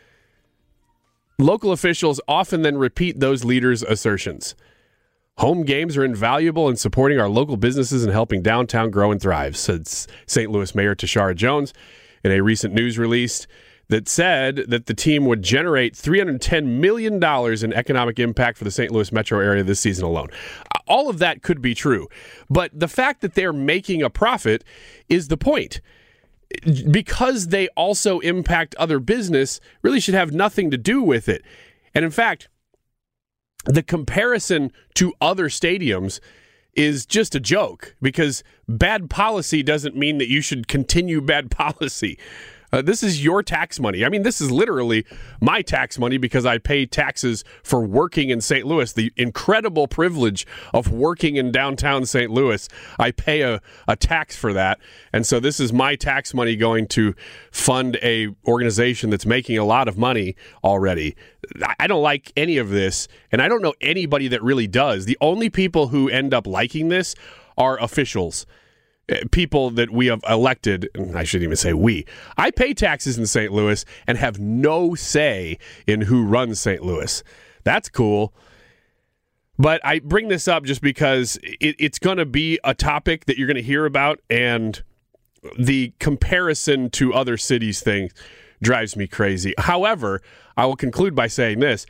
Local officials often then repeat those leaders' assertions. Home games are invaluable in supporting our local businesses and helping downtown grow and thrive, said St. Louis Mayor Tashara Jones in a recent news release that said that the team would generate $310 million in economic impact for the St. Louis metro area this season alone. All of that could be true, but the fact that they're making a profit is the point. Because they also impact other business really should have nothing to do with it. And in fact, the comparison to other stadiums is just a joke, because bad policy doesn't mean that you should continue bad policy. This is your tax money. I mean, this is literally my tax money because I pay taxes for working in St. Louis, the incredible privilege of working in downtown St. Louis. I pay a tax for that. And so this is my tax money going to fund a organization that's making a lot of money already. I don't like any of this, and I don't know anybody that really does. The only people who end up liking this are officials. People that we have elected, and I shouldn't even say we. I pay taxes in St. Louis and have no say in who runs St. Louis. That's cool. But I bring this up just because it's going to be a topic that you're going to hear about, and the comparison to other cities thing drives me crazy. However, I will conclude by saying this.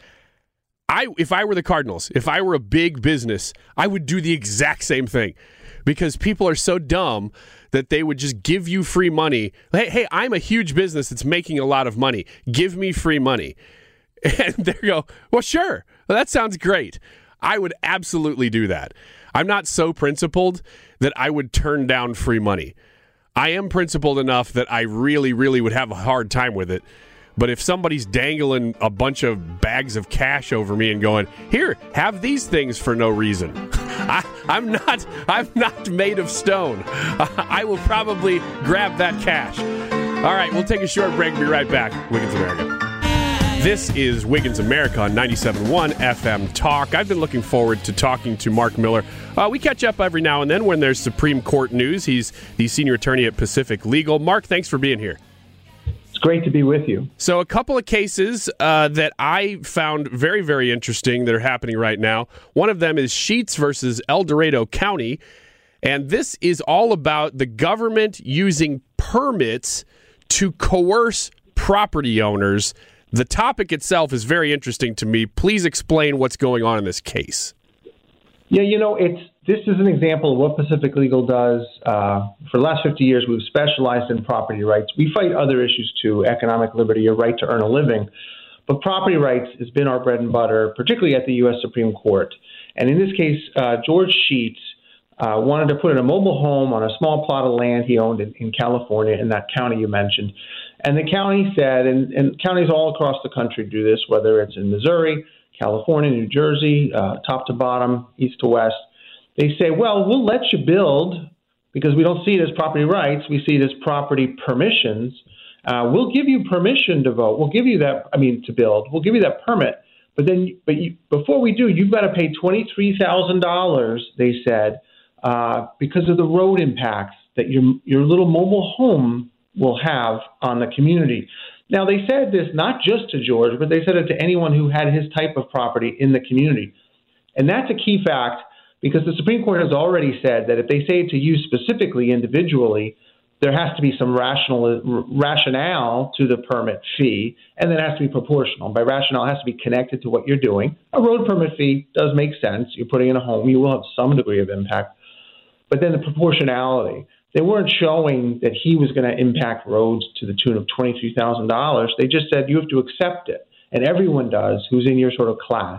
If I were the Cardinals, if I were a big business, I would do the exact same thing. Because people are so dumb that they would just give you free money. Hey, I'm a huge business that's making a lot of money. Give me free money. And they go, well, sure. Well, that sounds great. I would absolutely do that. I'm not so principled that I would turn down free money. I am principled enough that I really, really would have a hard time with it. But if somebody's dangling a bunch of bags of cash over me and going, here, have these things for no reason, I'm not made of stone. I will probably grab that cash. All right, we'll take a short break and be right back. Wiggins America. This is Wiggins America on 97.1 FM Talk. I've been looking forward to talking to Mark Miller. We catch up every now and then when there's Supreme Court news. He's the senior attorney at Pacific Legal. Mark, thanks for being here. It's great to be with you. So a couple of cases that I found very, very interesting that are happening right now. One of them is Sheets versus El Dorado County. And this is all about the government using permits to coerce property owners. The topic itself is very interesting to me. Please explain what's going on in this case. Yeah, this is an example of what Pacific Legal does. For the last 50 years, we've specialized in property rights. We fight other issues too, economic liberty, a right to earn a living. But property rights has been our bread and butter, particularly at the U.S. Supreme Court. And in this case, George Sheets wanted to put in a mobile home on a small plot of land he owned in California, in that county you mentioned. And the county said, and counties all across the country do this, whether it's in Missouri, California, New Jersey, top to bottom, east to west, they say, well, we'll let you build because we don't see it as property rights. We see it as property permissions. We'll give you permission to vote. We'll give you to build. We'll give you that permit. But before we do, you've got to pay $23,000, they said, because of the road impacts that your little mobile home will have on the community. Now, they said this not just to George, but they said it to anyone who had his type of property in the community. And that's a key fact because the Supreme Court has already said that if they say it to you specifically, individually, there has to be some rationale to the permit fee, and then it has to be proportional. By rationale, it has to be connected to what you're doing. A road permit fee does make sense. You're putting in a home. You will have some degree of impact. But then the proportionality. They weren't showing that he was going to impact roads to the tune of $23,000. They just said you have to accept it, and everyone does who's in your sort of class.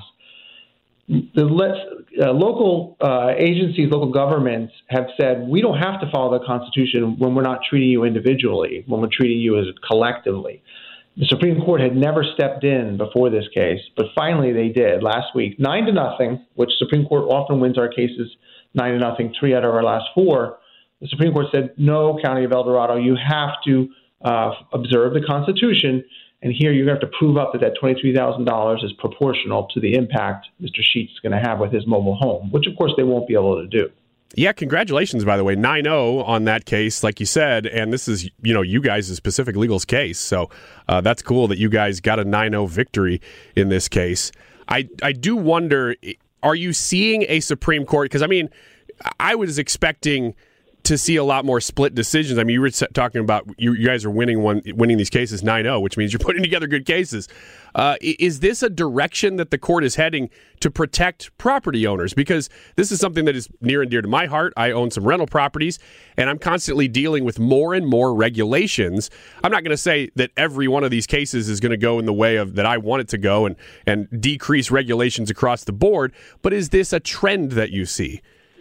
Local agencies, local governments have said we don't have to follow the Constitution when we're not treating you individually, when we're treating you as collectively. The Supreme Court had never stepped in before this case, but finally they did last week, 9-0, which Supreme Court often wins our cases 9-0, 3 out of our last 4. The Supreme Court said, no, County of El Dorado, you have to observe the Constitution, and here you're going to have to prove up that $23,000 is proportional to the impact Mr. Sheets is going to have with his mobile home, which, of course, they won't be able to do. Yeah, congratulations, by the way, 9-0 on that case, like you said, and this is, you guys' Pacific Legal's case, so that's cool that you guys got a 9-0 victory in this case. I do wonder, are you seeing a Supreme Court, because, I was expecting to see a lot more split decisions. I mean, you were talking about you guys are winning these cases 9-0, which means you're putting together good cases. Is this a direction that the court is heading to protect property owners? Because this is something that is near and dear to my heart. I own some rental properties, and I'm constantly dealing with more and more regulations. I'm not going to say that every one of these cases is going to go in the way of that I want it to go and decrease regulations across the board, but is this a trend that you see?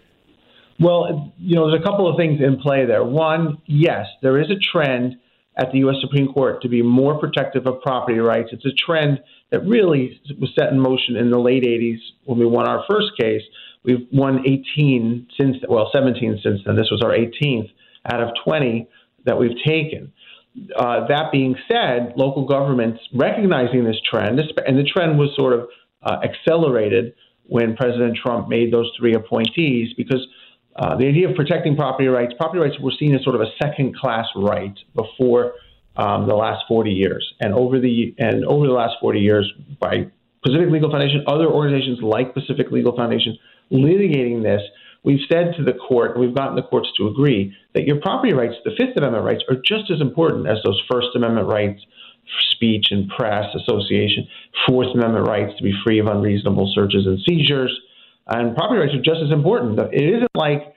Well, there's a couple of things in play there. One, yes, there is a trend at the U.S. Supreme Court to be more protective of property rights. It's a trend that really was set in motion in the late 80s when we won our first case. We've won 17 since then. This was our 18th out of 20 that we've taken. That being said, local governments recognizing this trend, and the trend was sort of accelerated when President Trump made those 3 appointees, because the idea of protecting property rights were seen as sort of a second-class right before the last 40 years. And over the last 40 years, by Pacific Legal Foundation, other organizations like Pacific Legal Foundation litigating this, we've said to the court, and we've gotten the courts to agree, that your property rights, the Fifth Amendment rights, are just as important as those First Amendment rights, speech and press, association, Fourth Amendment rights to be free of unreasonable searches and seizures. And property rights are just as important. It isn't like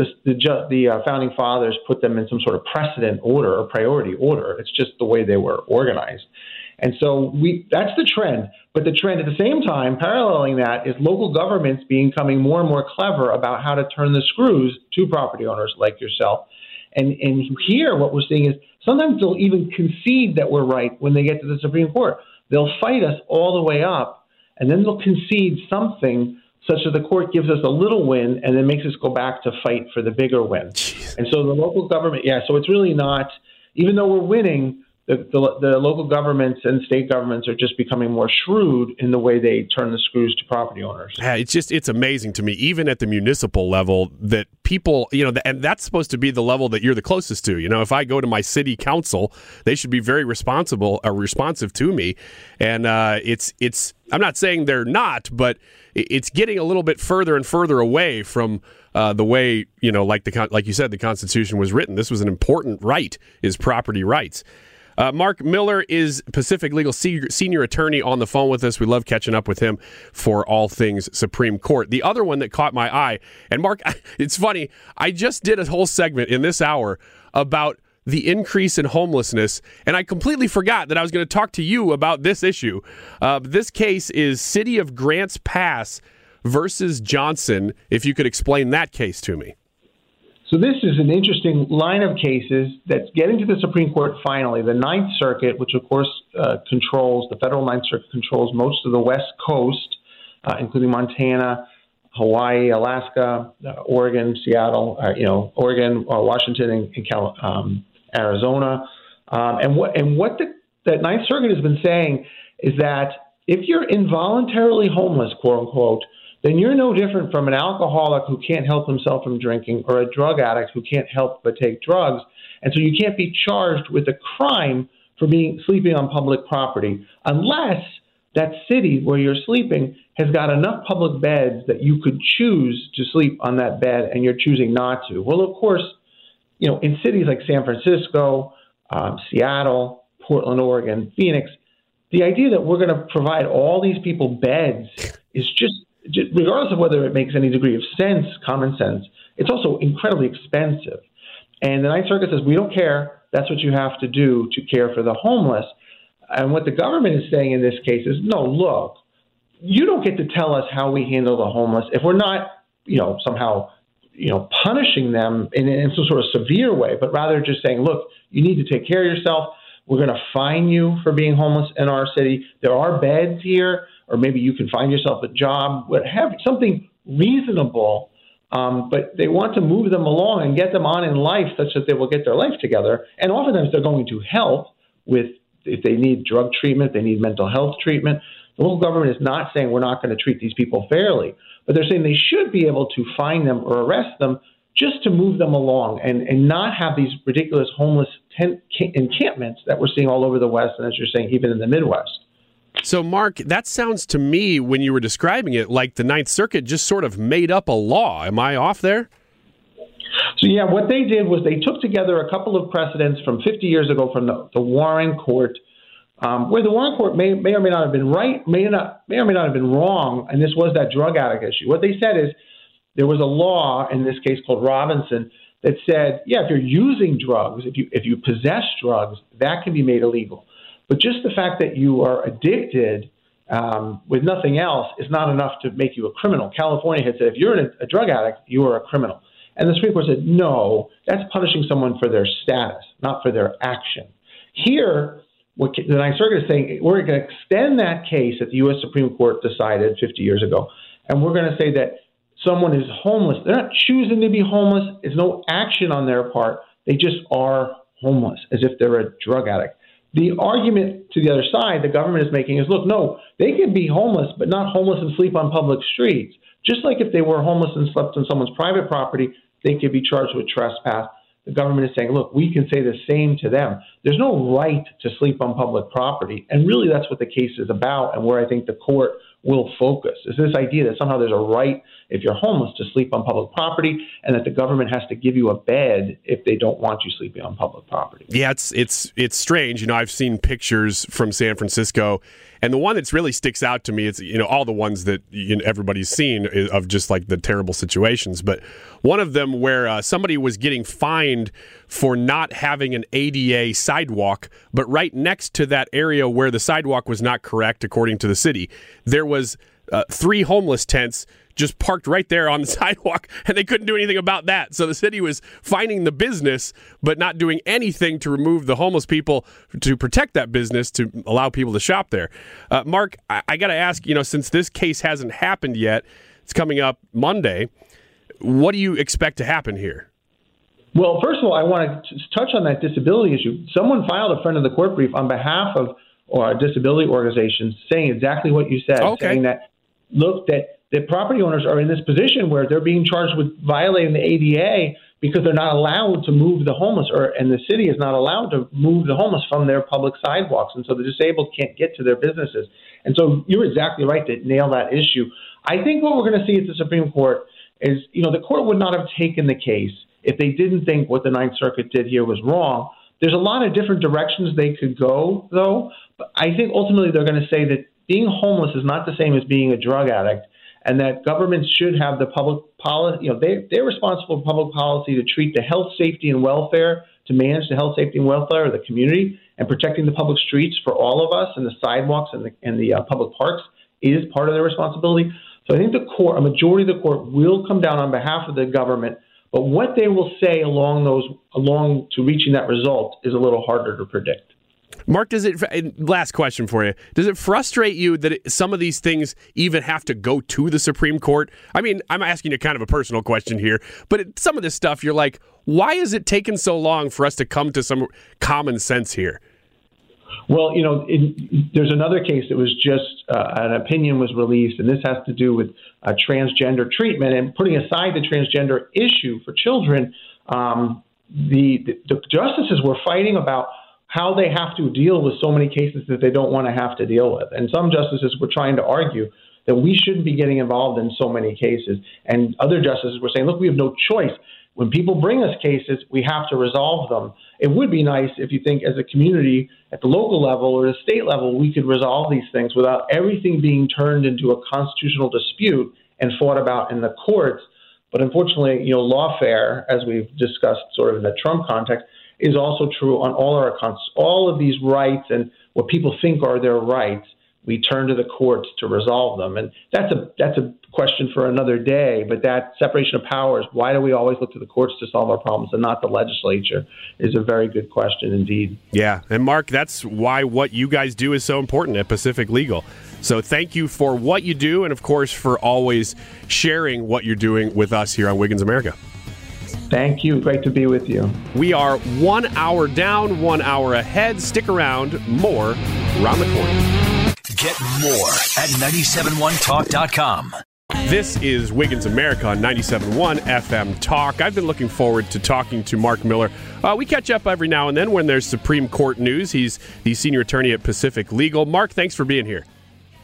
the founding fathers put them in some sort of precedent order or priority order. It's just the way they were organized. And so that's the trend. But the trend at the same time, paralleling that, is local governments becoming more and more clever about how to turn the screws to property owners like yourself. And here what we're seeing is sometimes they'll even concede that we're right when they get to the Supreme Court. They'll fight us all the way up, and then they'll concede something such that the court gives us a little win and then makes us go back to fight for the bigger win. Jeez. And so the local government, so it's really not, even though we're winning, the local governments and state governments are just becoming more shrewd in the way they turn the screws to property owners. Yeah, it's amazing to me, even at the municipal level, that people, and that's supposed to be the level that you're the closest to. If I go to my city council, they should be very responsive to me. And it's I'm not saying they're not, but it's getting a little bit further and further away from the way, like you said, the Constitution was written. This was an important right, is property rights. Mark Miller is Pacific Legal Senior Attorney on the phone with us. We love catching up with him for all things Supreme Court. The other one that caught my eye, and Mark, it's funny, I just did a whole segment in this hour about the increase in homelessness, and I completely forgot that I was going to talk to you about this issue. This case is City of Grants Pass versus Johnson. If you could explain that case to me. So this is an interesting line of cases that's getting to the Supreme Court finally. The Ninth Circuit, which of course the federal Ninth Circuit controls most of the West Coast, including Montana, Hawaii, Alaska, Oregon, Seattle, Oregon, Washington, and Arizona. And what the Ninth Circuit has been saying is that if you're involuntarily homeless, quote unquote, then you're no different from an alcoholic who can't help himself from drinking or a drug addict who can't help but take drugs. And so you can't be charged with a crime for sleeping on public property unless that city where you're sleeping has got enough public beds that you could choose to sleep on that bed and you're choosing not to. Well, of course, in cities like San Francisco, Seattle, Portland, Oregon, Phoenix, the idea that we're going to provide all these people beds is just, regardless of whether it makes any degree of sense, common sense, it's also incredibly expensive. And the Ninth Circuit says, we don't care. That's what you have to do to care for the homeless. And what the government is saying in this case is, no, look, you don't get to tell us how we handle the homeless if we're not, somehow, punishing them in some sort of severe way, but rather just saying, look, you need to take care of yourself. We're going to fine you for being homeless in our city. There are beds here, or maybe you can find yourself a job, something reasonable. But they want to move them along and get them on in life such that they will get their life together. And oftentimes they're going to help with, if they need drug treatment, if they need mental health treatment. The local government is not saying we're not going to treat these people fairly, but they're saying they should be able to fine them or arrest them just to move them along and not have these ridiculous homeless encampments that we're seeing all over the West, and as you're saying, even in the Midwest. So, Mark, that sounds to me, when you were describing it, like the Ninth Circuit just sort of made up a law. Am I off there? So, yeah, what they did was they took together a couple of precedents from 50 years ago from the Warren Court, where the Warren Court may or may not have been right, may or may not have been wrong, and this was that drug addict issue. What they said is there was a law, in this case called Robinson, that said, yeah, if you're using drugs, if you possess drugs, that can be made illegal. But just the fact that you are addicted with nothing else is not enough to make you a criminal. California had said if you're a drug addict, you are a criminal. And the Supreme Court said, no, that's punishing someone for their status, not for their action. Here, what the Ninth Circuit is saying, we're going to extend that case that the U.S. Supreme Court decided 50 years ago, and we're going to say that someone is homeless. They're not choosing to be homeless. There's no action on their part. They just are homeless, as if they're a drug addict. The argument to the other side the government is making is, look, no, they can be homeless, but not homeless and sleep on public streets. Just like if they were homeless and slept on someone's private property, they could be charged with trespass. The government is saying, look, we can say the same to them. There's no right to sleep on public property. And really that's what the case is about, and where I think the court will focus, is this idea that somehow there's a right, if you're homeless, to sleep on public property, and that the government has to give you a bed if they don't want you sleeping on public property. Yeah, it's strange. I've seen pictures from San Francisco, and the one that really sticks out to me is, all the ones that everybody's seen of just like the terrible situations. But one of them where somebody was getting fined for not having an ADA sidewalk, but right next to that area where the sidewalk was not correct, according to the city, there was 3 homeless tents just parked right there on the sidewalk, and they couldn't do anything about that. So the city was fining the business, but not doing anything to remove the homeless people to protect that business, to allow people to shop there. Mark, I got to ask, since this case hasn't happened yet, it's coming up Monday, what do you expect to happen here? Well, first of all, I want to touch on that disability issue. Someone filed a friend of the court brief on behalf of disability organizations saying exactly what you said, saying that, look, that property owners are in this position where they're being charged with violating the ADA because they're not allowed to move the homeless, and the city is not allowed to move the homeless from their public sidewalks. And so the disabled can't get to their businesses. And so you're exactly right to nail that issue. I think what we're going to see at the Supreme Court is, the court would not have taken the case if they didn't think what the Ninth Circuit did here was wrong. There's a lot of different directions they could go, though. But I think ultimately they're going to say that being homeless is not the same as being a drug addict, and that governments should have the public policy. They're responsible for public policy to treat the health, safety, and welfare, to manage the health, safety, and welfare of the community, and protecting the public streets for all of us, and the sidewalks and the public parks is part of their responsibility. So I think a majority of the court will come down on behalf of the government, but what they will say along to reaching that result is a little harder to predict. Mark, last question for you. Does it frustrate you that some of these things even have to go to the Supreme Court? I mean, I'm asking you kind of a personal question here, but some of this stuff, you're like, why is it taking so long for us to come to some common sense here? Well, there's another case that was just an opinion was released, and this has to do with transgender treatment. And putting aside the transgender issue for children, the justices were fighting about how they have to deal with so many cases that they don't want to have to deal with. And some justices were trying to argue that we shouldn't be getting involved in so many cases. And other justices were saying, look, we have no choice. When people bring us cases, we have to resolve them. It would be nice if you think as a community at the local level or the state level, we could resolve these things without everything being turned into a constitutional dispute and fought about in the courts. But unfortunately, lawfare, as we've discussed sort of in the Trump context, is also true on all of these rights and what people think are their rights. We turn to the courts to resolve them. And that's a question for another day, but that separation of powers, why do we always look to the courts to solve our problems and not the legislature, is a very good question indeed. Yeah, and Mark, that's why what you guys do is so important at Pacific Legal. So thank you for what you do, and of course for always sharing what you're doing with us here on Wiggins America. Thank you. Great to be with you. We are 1 hour down, 1 hour ahead. Stick around. More around the corner. Get more at 971talk.com. This is Wiggins America on 97.1 FM Talk. I've been looking forward to talking to Mark Miller. We catch up every now and then when there's Supreme Court news. He's the senior attorney at Pacific Legal. Mark, thanks for being here. It's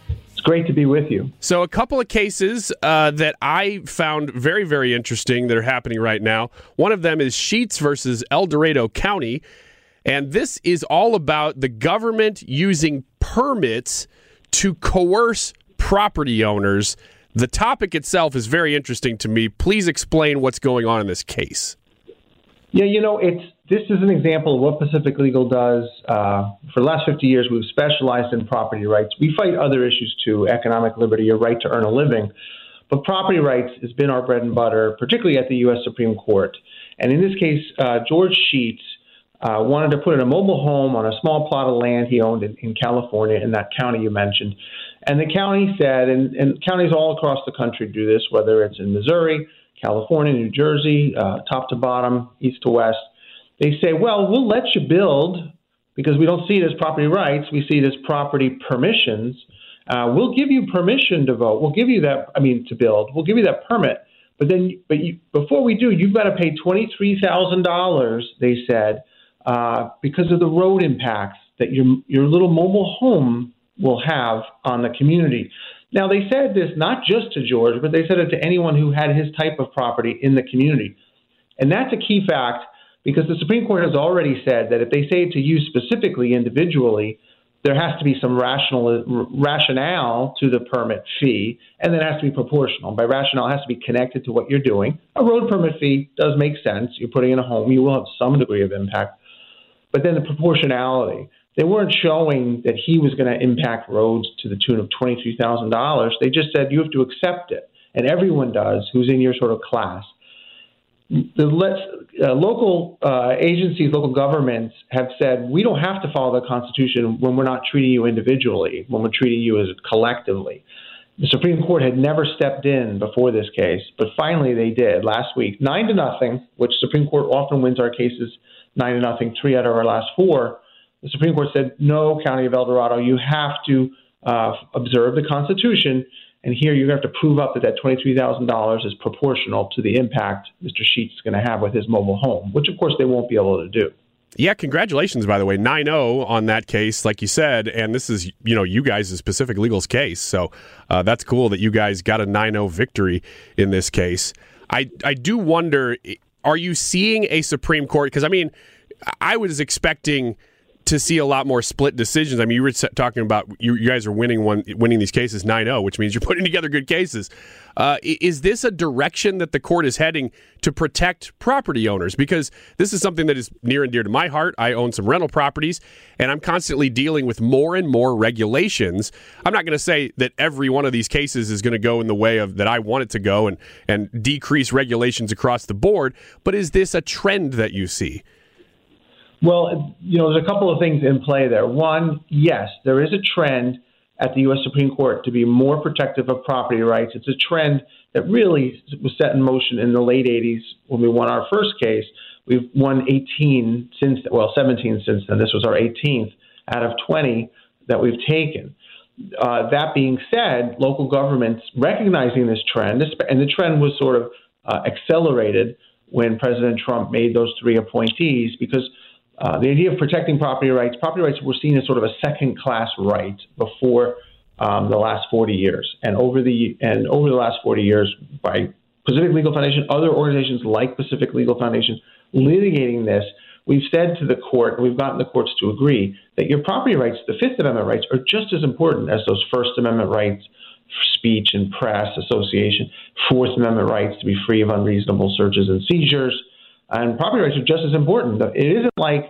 great to be with you. So a couple of cases that I found very, very interesting that are happening right now. One of them is Sheets versus El Dorado County. And this is all about the government using permits to coerce property owners. The topic itself is very interesting to me. Please explain what's going on in this case. Yeah, this is an example of what Pacific Legal does. For the last 50 years, we've specialized in property rights. We fight other issues too, economic liberty, your right to earn a living. But property rights has been our bread and butter, particularly at the U.S. Supreme Court. And in this case, George Sheets wanted to put in a mobile home on a small plot of land he owned in California, in that county you mentioned. And the county said, and counties all across the country do this, whether it's in Missouri, California, New Jersey, top to bottom, east to west, they say, well, we'll let you build because we don't see it as property rights. We see it as property permissions. We'll give you permission to vote. We'll give you to build. We'll give you that permit. But before we do, you've got to pay $23,000, they said, because of the road impacts that your little mobile home will have on the community. Now, they said this not just to George, but they said it to anyone who had his type of property in the community. And that's a key fact because the Supreme Court has already said that if they say it to you specifically, individually, there has to be some rationale to the permit fee, and then it has to be proportional. By rationale, it has to be connected to what you're doing. A road permit fee does make sense. You're putting in a home. You will have some degree of impact. But then the proportionality. They weren't showing that he was going to impact roads to the tune of $23,000. They just said you have to accept it, and everyone does who's in your sort of class. Local agencies, local governments have said we don't have to follow the Constitution when we're not treating you individually, when we're treating you as collectively. The Supreme Court had never stepped in before this case, but finally they did last week, 9-0, which Supreme Court often wins our cases 9-0, 3 out of our last 4. The Supreme Court said, no, County of El Dorado, you have to observe the Constitution, and here you're going to have to prove up that $23,000 is proportional to the impact Mr. Sheets is going to have with his mobile home, which, of course, they won't be able to do. Yeah, congratulations, by the way, 9-0 on that case, like you said, and this is, you guys' Pacific Legal's case, so that's cool that you guys got a 9-0 victory in this case. I do wonder, are you seeing a Supreme Court, because, I was expecting to see a lot more split decisions. You were talking about you guys are winning these cases 9-0, which means you're putting together good cases. Is this a direction that the court is heading to protect property owners? Because this is something that is near and dear to my heart. I own some rental properties, and I'm constantly dealing with more and more regulations. I'm not going to say that every one of these cases is going to go in the way of that I want it to go and decrease regulations across the board, but is this a trend that you see? Well, there's a couple of things in play there. One, yes, there is a trend at the U.S. Supreme Court to be more protective of property rights. It's a trend that really was set in motion in the late 80s when we won our first case. We've won 17 since then. This was our 18th out of 20 that we've taken. That being said, local governments recognizing this trend, and the trend was sort of accelerated when President Trump made those 3 appointees, because the idea of protecting property rights were seen as sort of a second-class right before the last 40 years. And over the last 40 years, by Pacific Legal Foundation, other organizations like Pacific Legal Foundation litigating this, we've said to the court, and we've gotten the courts to agree, that your property rights, the Fifth Amendment rights, are just as important as those First Amendment rights, speech and press, association, Fourth Amendment rights to be free of unreasonable searches and seizures. And property rights are just as important. It isn't like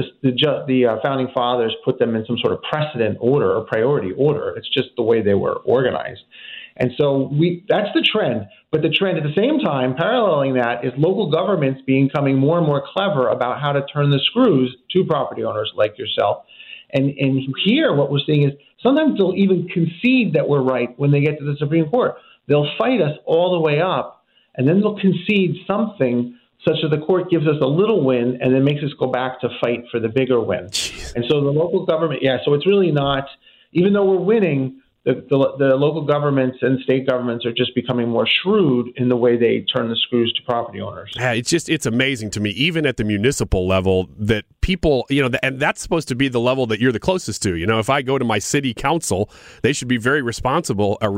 the founding fathers put them in some sort of precedent order or priority order. It's just the way they were organized. And so that's the trend. But the trend at the same time, paralleling that, is local governments becoming more and more clever about how to turn the screws to property owners like yourself. And here what we're seeing is sometimes they'll even concede that we're right when they get to the Supreme Court. They'll fight us all the way up, and then they'll concede something such that the court gives us a little win and then makes us go back to fight for the bigger win. Jeez. And so the local government, so it's really not, even though we're winning, the local governments and state governments are just becoming more shrewd in the way they turn the screws to property owners. Yeah, it's amazing to me, even at the municipal level, that people, and that's supposed to be the level that you're the closest to. If I go to my city council, they should be very responsive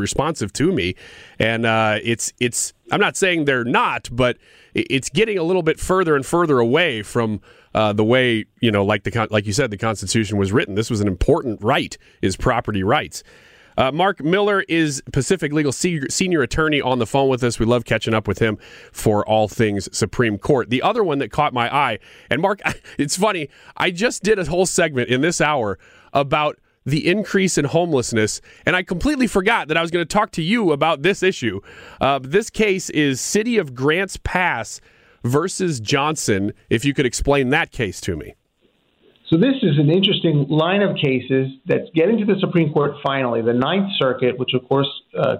to me. And it's I'm not saying they're not, but it's getting a little bit further and further away from the way, like you said, the Constitution was written. This was an important right, is property rights. Mark Miller is Pacific Legal senior attorney on the phone with us. We love catching up with him for all things Supreme Court. The other one that caught my eye, and Mark, it's funny, I just did a whole segment in this hour about the increase in homelessness, and I completely forgot that I was going to talk to you about this issue. This case is City of Grants Pass versus Johnson. If you could explain that case to me. So this is an interesting line of cases that's getting to the Supreme Court finally. The Ninth Circuit, which of course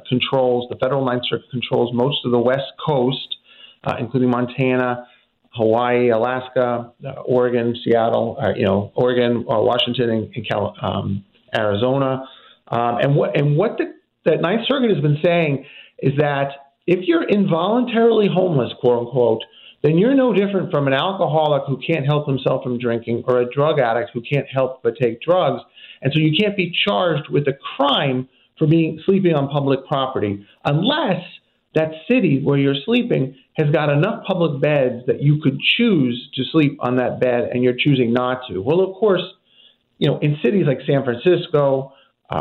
the federal Ninth Circuit controls most of the West Coast, including Montana, Hawaii, Alaska, Oregon, Seattle, Oregon, Washington, and Arizona. And what the Ninth Circuit has been saying is that if you're involuntarily homeless, quote unquote, then you're no different from an alcoholic who can't help himself from drinking or a drug addict who can't help but take drugs. And so you can't be charged with a crime for sleeping on public property unless that city where you're sleeping has got enough public beds that you could choose to sleep on that bed and you're choosing not to. Well, of course, in cities like San Francisco,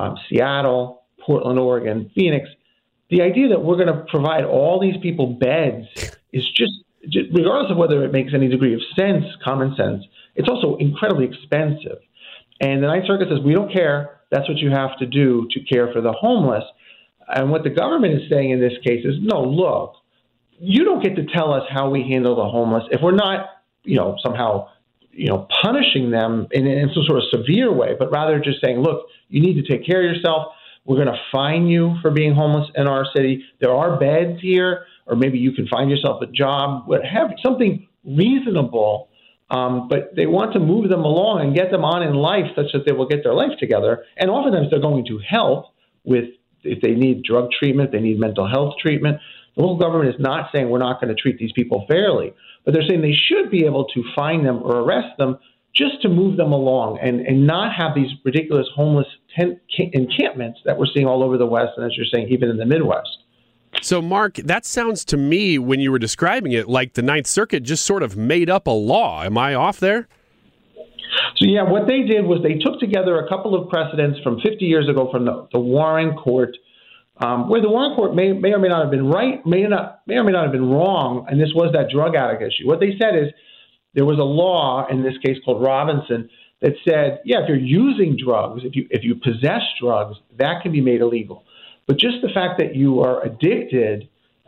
Seattle, Portland, Oregon, Phoenix, the idea that we're going to provide all these people beds is just regardless of whether it makes any degree of sense, common sense, it's also incredibly expensive. And the Ninth Circuit says, we don't care. That's what you have to do to care for the homeless. And what the government is saying in this case is, no, look, you don't get to tell us how we handle the homeless if we're not, somehow, punishing them in some sort of severe way, but rather just saying, look, you need to take care of yourself. We're going to fine you for being homeless in our city. There are beds here. Or maybe you can find yourself a job, have something reasonable, but they want to move them along and get them on in life such that they will get their life together. And oftentimes they're going to help with, if they need drug treatment, if they need mental health treatment. The local government is not saying we're not going to treat these people fairly, but they're saying they should be able to fine them or arrest them just to move them along and not have these ridiculous homeless encampments that we're seeing all over the West, and as you're saying, even in the Midwest. So, Mark, that sounds to me, when you were describing it, like the Ninth Circuit just sort of made up a law. Am I off there? So, yeah, what they did was they took together a couple of precedents from 50 years ago from the Warren Court, where the Warren Court may or may not have been right, may or may not have been wrong, and this was that drug addict issue. What they said is there was a law, in this case called Robinson, that said, yeah, if you're using drugs, if you possess drugs, that can be made illegal. But just the fact that you are addicted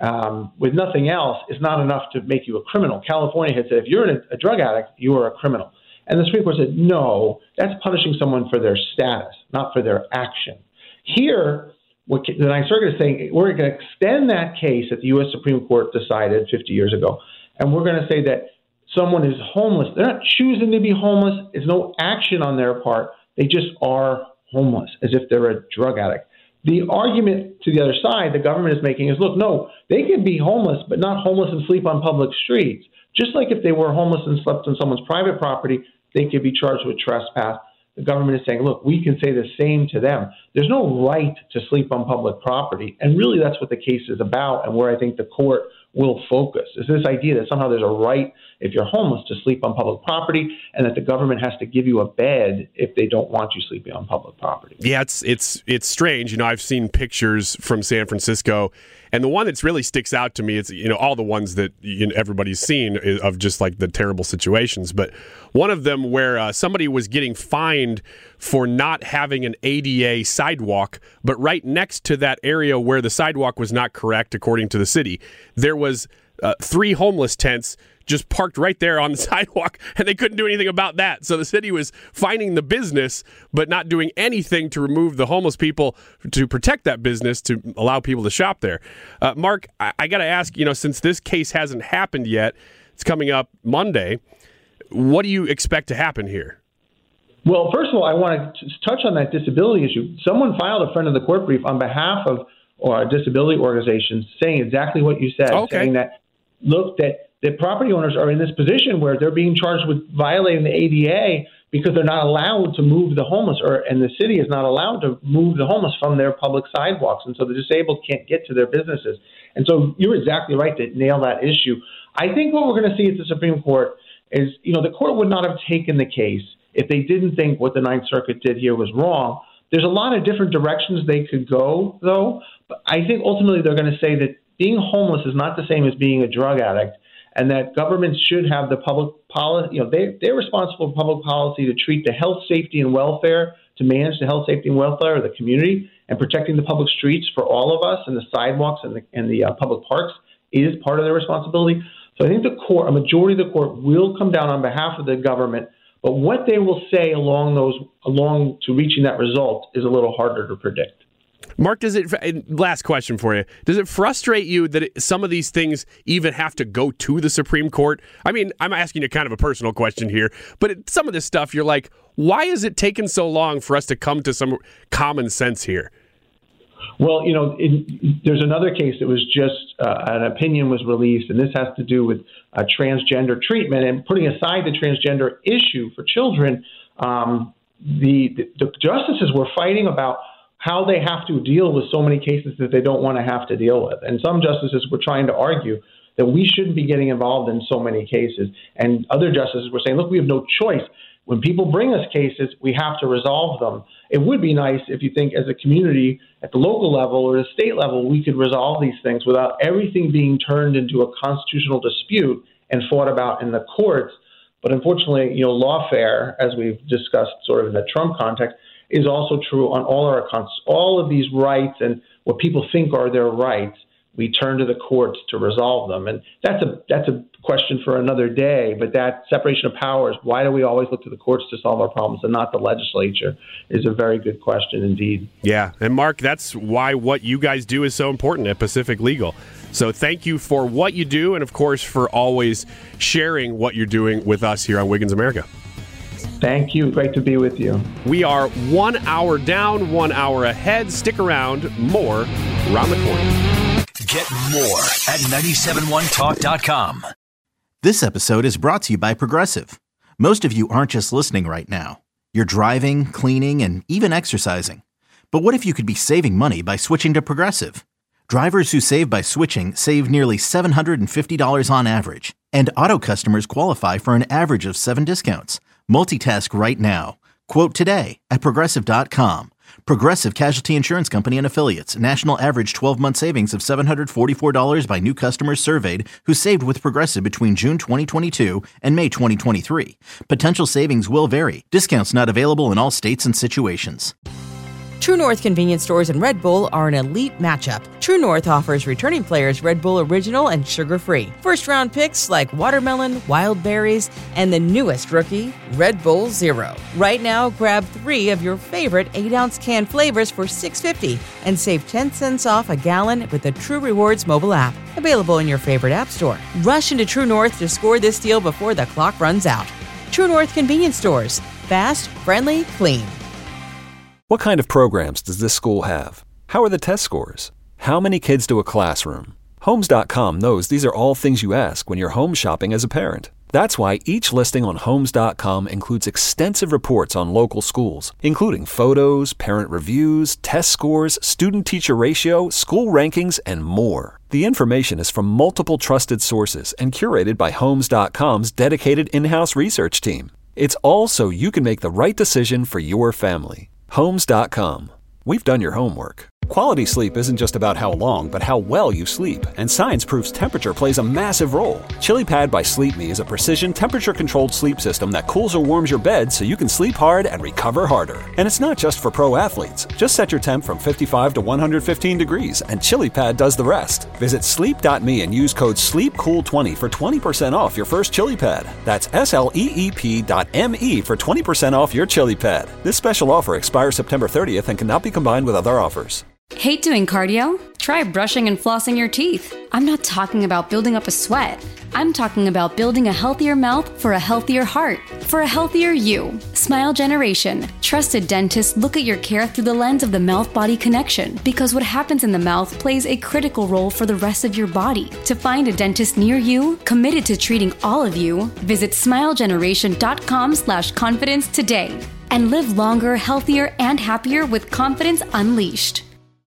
with nothing else is not enough to make you a criminal. California had said if you're a drug addict, you are a criminal. And the Supreme Court said, no, that's punishing someone for their status, not for their action. Here, what the Ninth Circuit is saying, we're going to extend that case that the U.S. Supreme Court decided 50 years ago, and we're going to say that someone is homeless. They're not choosing to be homeless. There's no action on their part. They just are homeless, as if they're a drug addict. The argument to the other side the government is making is, look, no, they can be homeless, but not homeless and sleep on public streets. Just like if they were homeless and slept on someone's private property, they could be charged with trespass. The government is saying, look, we can say the same to them. There's no right to sleep on public property. And really that's what the case is about, and where I think the court will focus, is this idea that somehow there's a right, if you're homeless, to sleep on public property, and that the government has to give you a bed if they don't want you sleeping on public property. Yeah, it's strange. I've seen pictures from San Francisco, and the one that really sticks out to me, it's all the ones that everybody's seen of just like the terrible situations, but one of them where somebody was getting fined for not having an ADA sidewalk, but right next to that area where the sidewalk was not correct, according to the city, there was 3 homeless tents just parked right there on the sidewalk, and they couldn't do anything about that. So the city was fining the business, but not doing anything to remove the homeless people to protect that business, to allow people to shop there. Mark, I got to ask, since this case hasn't happened yet, it's coming up Monday, what do you expect to happen here? Well, first of all, I want to touch on that disability issue. Someone filed a friend of the court brief on behalf of disability organizations saying exactly what you said, saying that, look, that property owners are in this position where they're being charged with violating the ADA because they're not allowed to move the homeless, and the city is not allowed to move the homeless from their public sidewalks. And so the disabled can't get to their businesses. And so you're exactly right to nail that issue. I think what we're going to see at the Supreme Court is, the court would not have taken the case if they didn't think what the Ninth Circuit did here was wrong. There's a lot of different directions they could go, though. But I think ultimately they're going to say that being homeless is not the same as being a drug addict, and that governments should have the public policy. They're responsible for public policy to treat the health, safety, and welfare, to manage the health, safety, and welfare of the community, and protecting the public streets for all of us, and the sidewalks and the public parks is part of their responsibility. So I think the court, a majority of the court, will come down on behalf of the government. But what they will say along to reaching that result is a little harder to predict. Mark, last question for you. Does it frustrate you that some of these things even have to go to the Supreme Court? I mean, I'm asking you kind of a personal question here, but some of this stuff, you're like, why is it taking so long for us to come to some common sense here? Well, there's another case that was just an opinion was released, and this has to do with transgender treatment. And putting aside the transgender issue for children, the justices were fighting about how they have to deal with so many cases that they don't want to have to deal with. And some justices were trying to argue that we shouldn't be getting involved in so many cases. And other justices were saying, look, we have no choice. When people bring us cases, we have to resolve them. It would be nice if you think as a community at the local level or the state level, we could resolve these things without everything being turned into a constitutional dispute and fought about in the courts. But unfortunately, lawfare, as we've discussed sort of in the Trump context, is also true on all of these rights and what people think are their rights. We turn to the courts to resolve them. And that's a question for another day. But that separation of powers, why do we always look to the courts to solve our problems and not the legislature, is a very good question indeed. Yeah. And Mark, that's why what you guys do is so important at Pacific Legal. So thank you for what you do and, of course, for always sharing what you're doing with us here on Wiggins America. Thank you. Great to be with you. We are 1 hour down, 1 hour ahead. Stick around. More around the corner. Get more at 971talk.com. This episode is brought to you by Progressive. Most of you aren't just listening right now. You're driving, cleaning, and even exercising. But what if you could be saving money by switching to Progressive? Drivers who save by switching save nearly $750 on average. And auto customers qualify for an average of 7 discounts. Multitask right now. Quote today at Progressive.com. Progressive Casualty Insurance Company and Affiliates. National average 12-month savings of $744 by new customers surveyed who saved with Progressive between June 2022 and May 2023. Potential savings will vary. Discounts not available in all states and situations. True North convenience stores and Red Bull are an elite matchup. True North offers returning players Red Bull Original and sugar-free. First-round picks like watermelon, wild berries, and the newest rookie, Red Bull Zero. Right now, grab 3 of your favorite 8-ounce can flavors for $6.50 and save 10 cents off a gallon with the True Rewards mobile app. Available in your favorite app store. Rush into True North to score this deal before the clock runs out. True North convenience stores. Fast, friendly, clean. What kind of programs does this school have? How are the test scores? How many kids do a classroom? Homes.com knows these are all things you ask when you're home shopping as a parent. That's why each listing on Homes.com includes extensive reports on local schools, including photos, parent reviews, test scores, student-teacher ratio, school rankings, and more. The information is from multiple trusted sources and curated by Homes.com's dedicated in-house research team. It's all so you can make the right decision for your family. Homes.com. We've done your homework. Quality sleep isn't just about how long, but how well you sleep. And science proves temperature plays a massive role. ChiliPad by Sleep Me is a precision temperature-controlled sleep system that cools or warms your bed so you can sleep hard and recover harder. And it's not just for pro athletes. Just set your temp from 55 to 115 degrees, and ChiliPad does the rest. Visit sleep.me and use code SLEEPCOOL20 for 20% off your first ChiliPad. That's SLEEP.me for 20% off your ChiliPad. This special offer expires September 30th and cannot be combined with other offers. Hate doing cardio? Try brushing and flossing your teeth. I'm not talking about building up a sweat. I'm talking about building a healthier mouth for a healthier heart, for a healthier you. Smile Generation. Trusted dentists look at your care through the lens of the mouth-body connection, because what happens in the mouth plays a critical role for the rest of your body. To find a dentist near you, committed to treating all of you, visit smilegeneration.com/confidence today and live longer, healthier, and happier with confidence unleashed.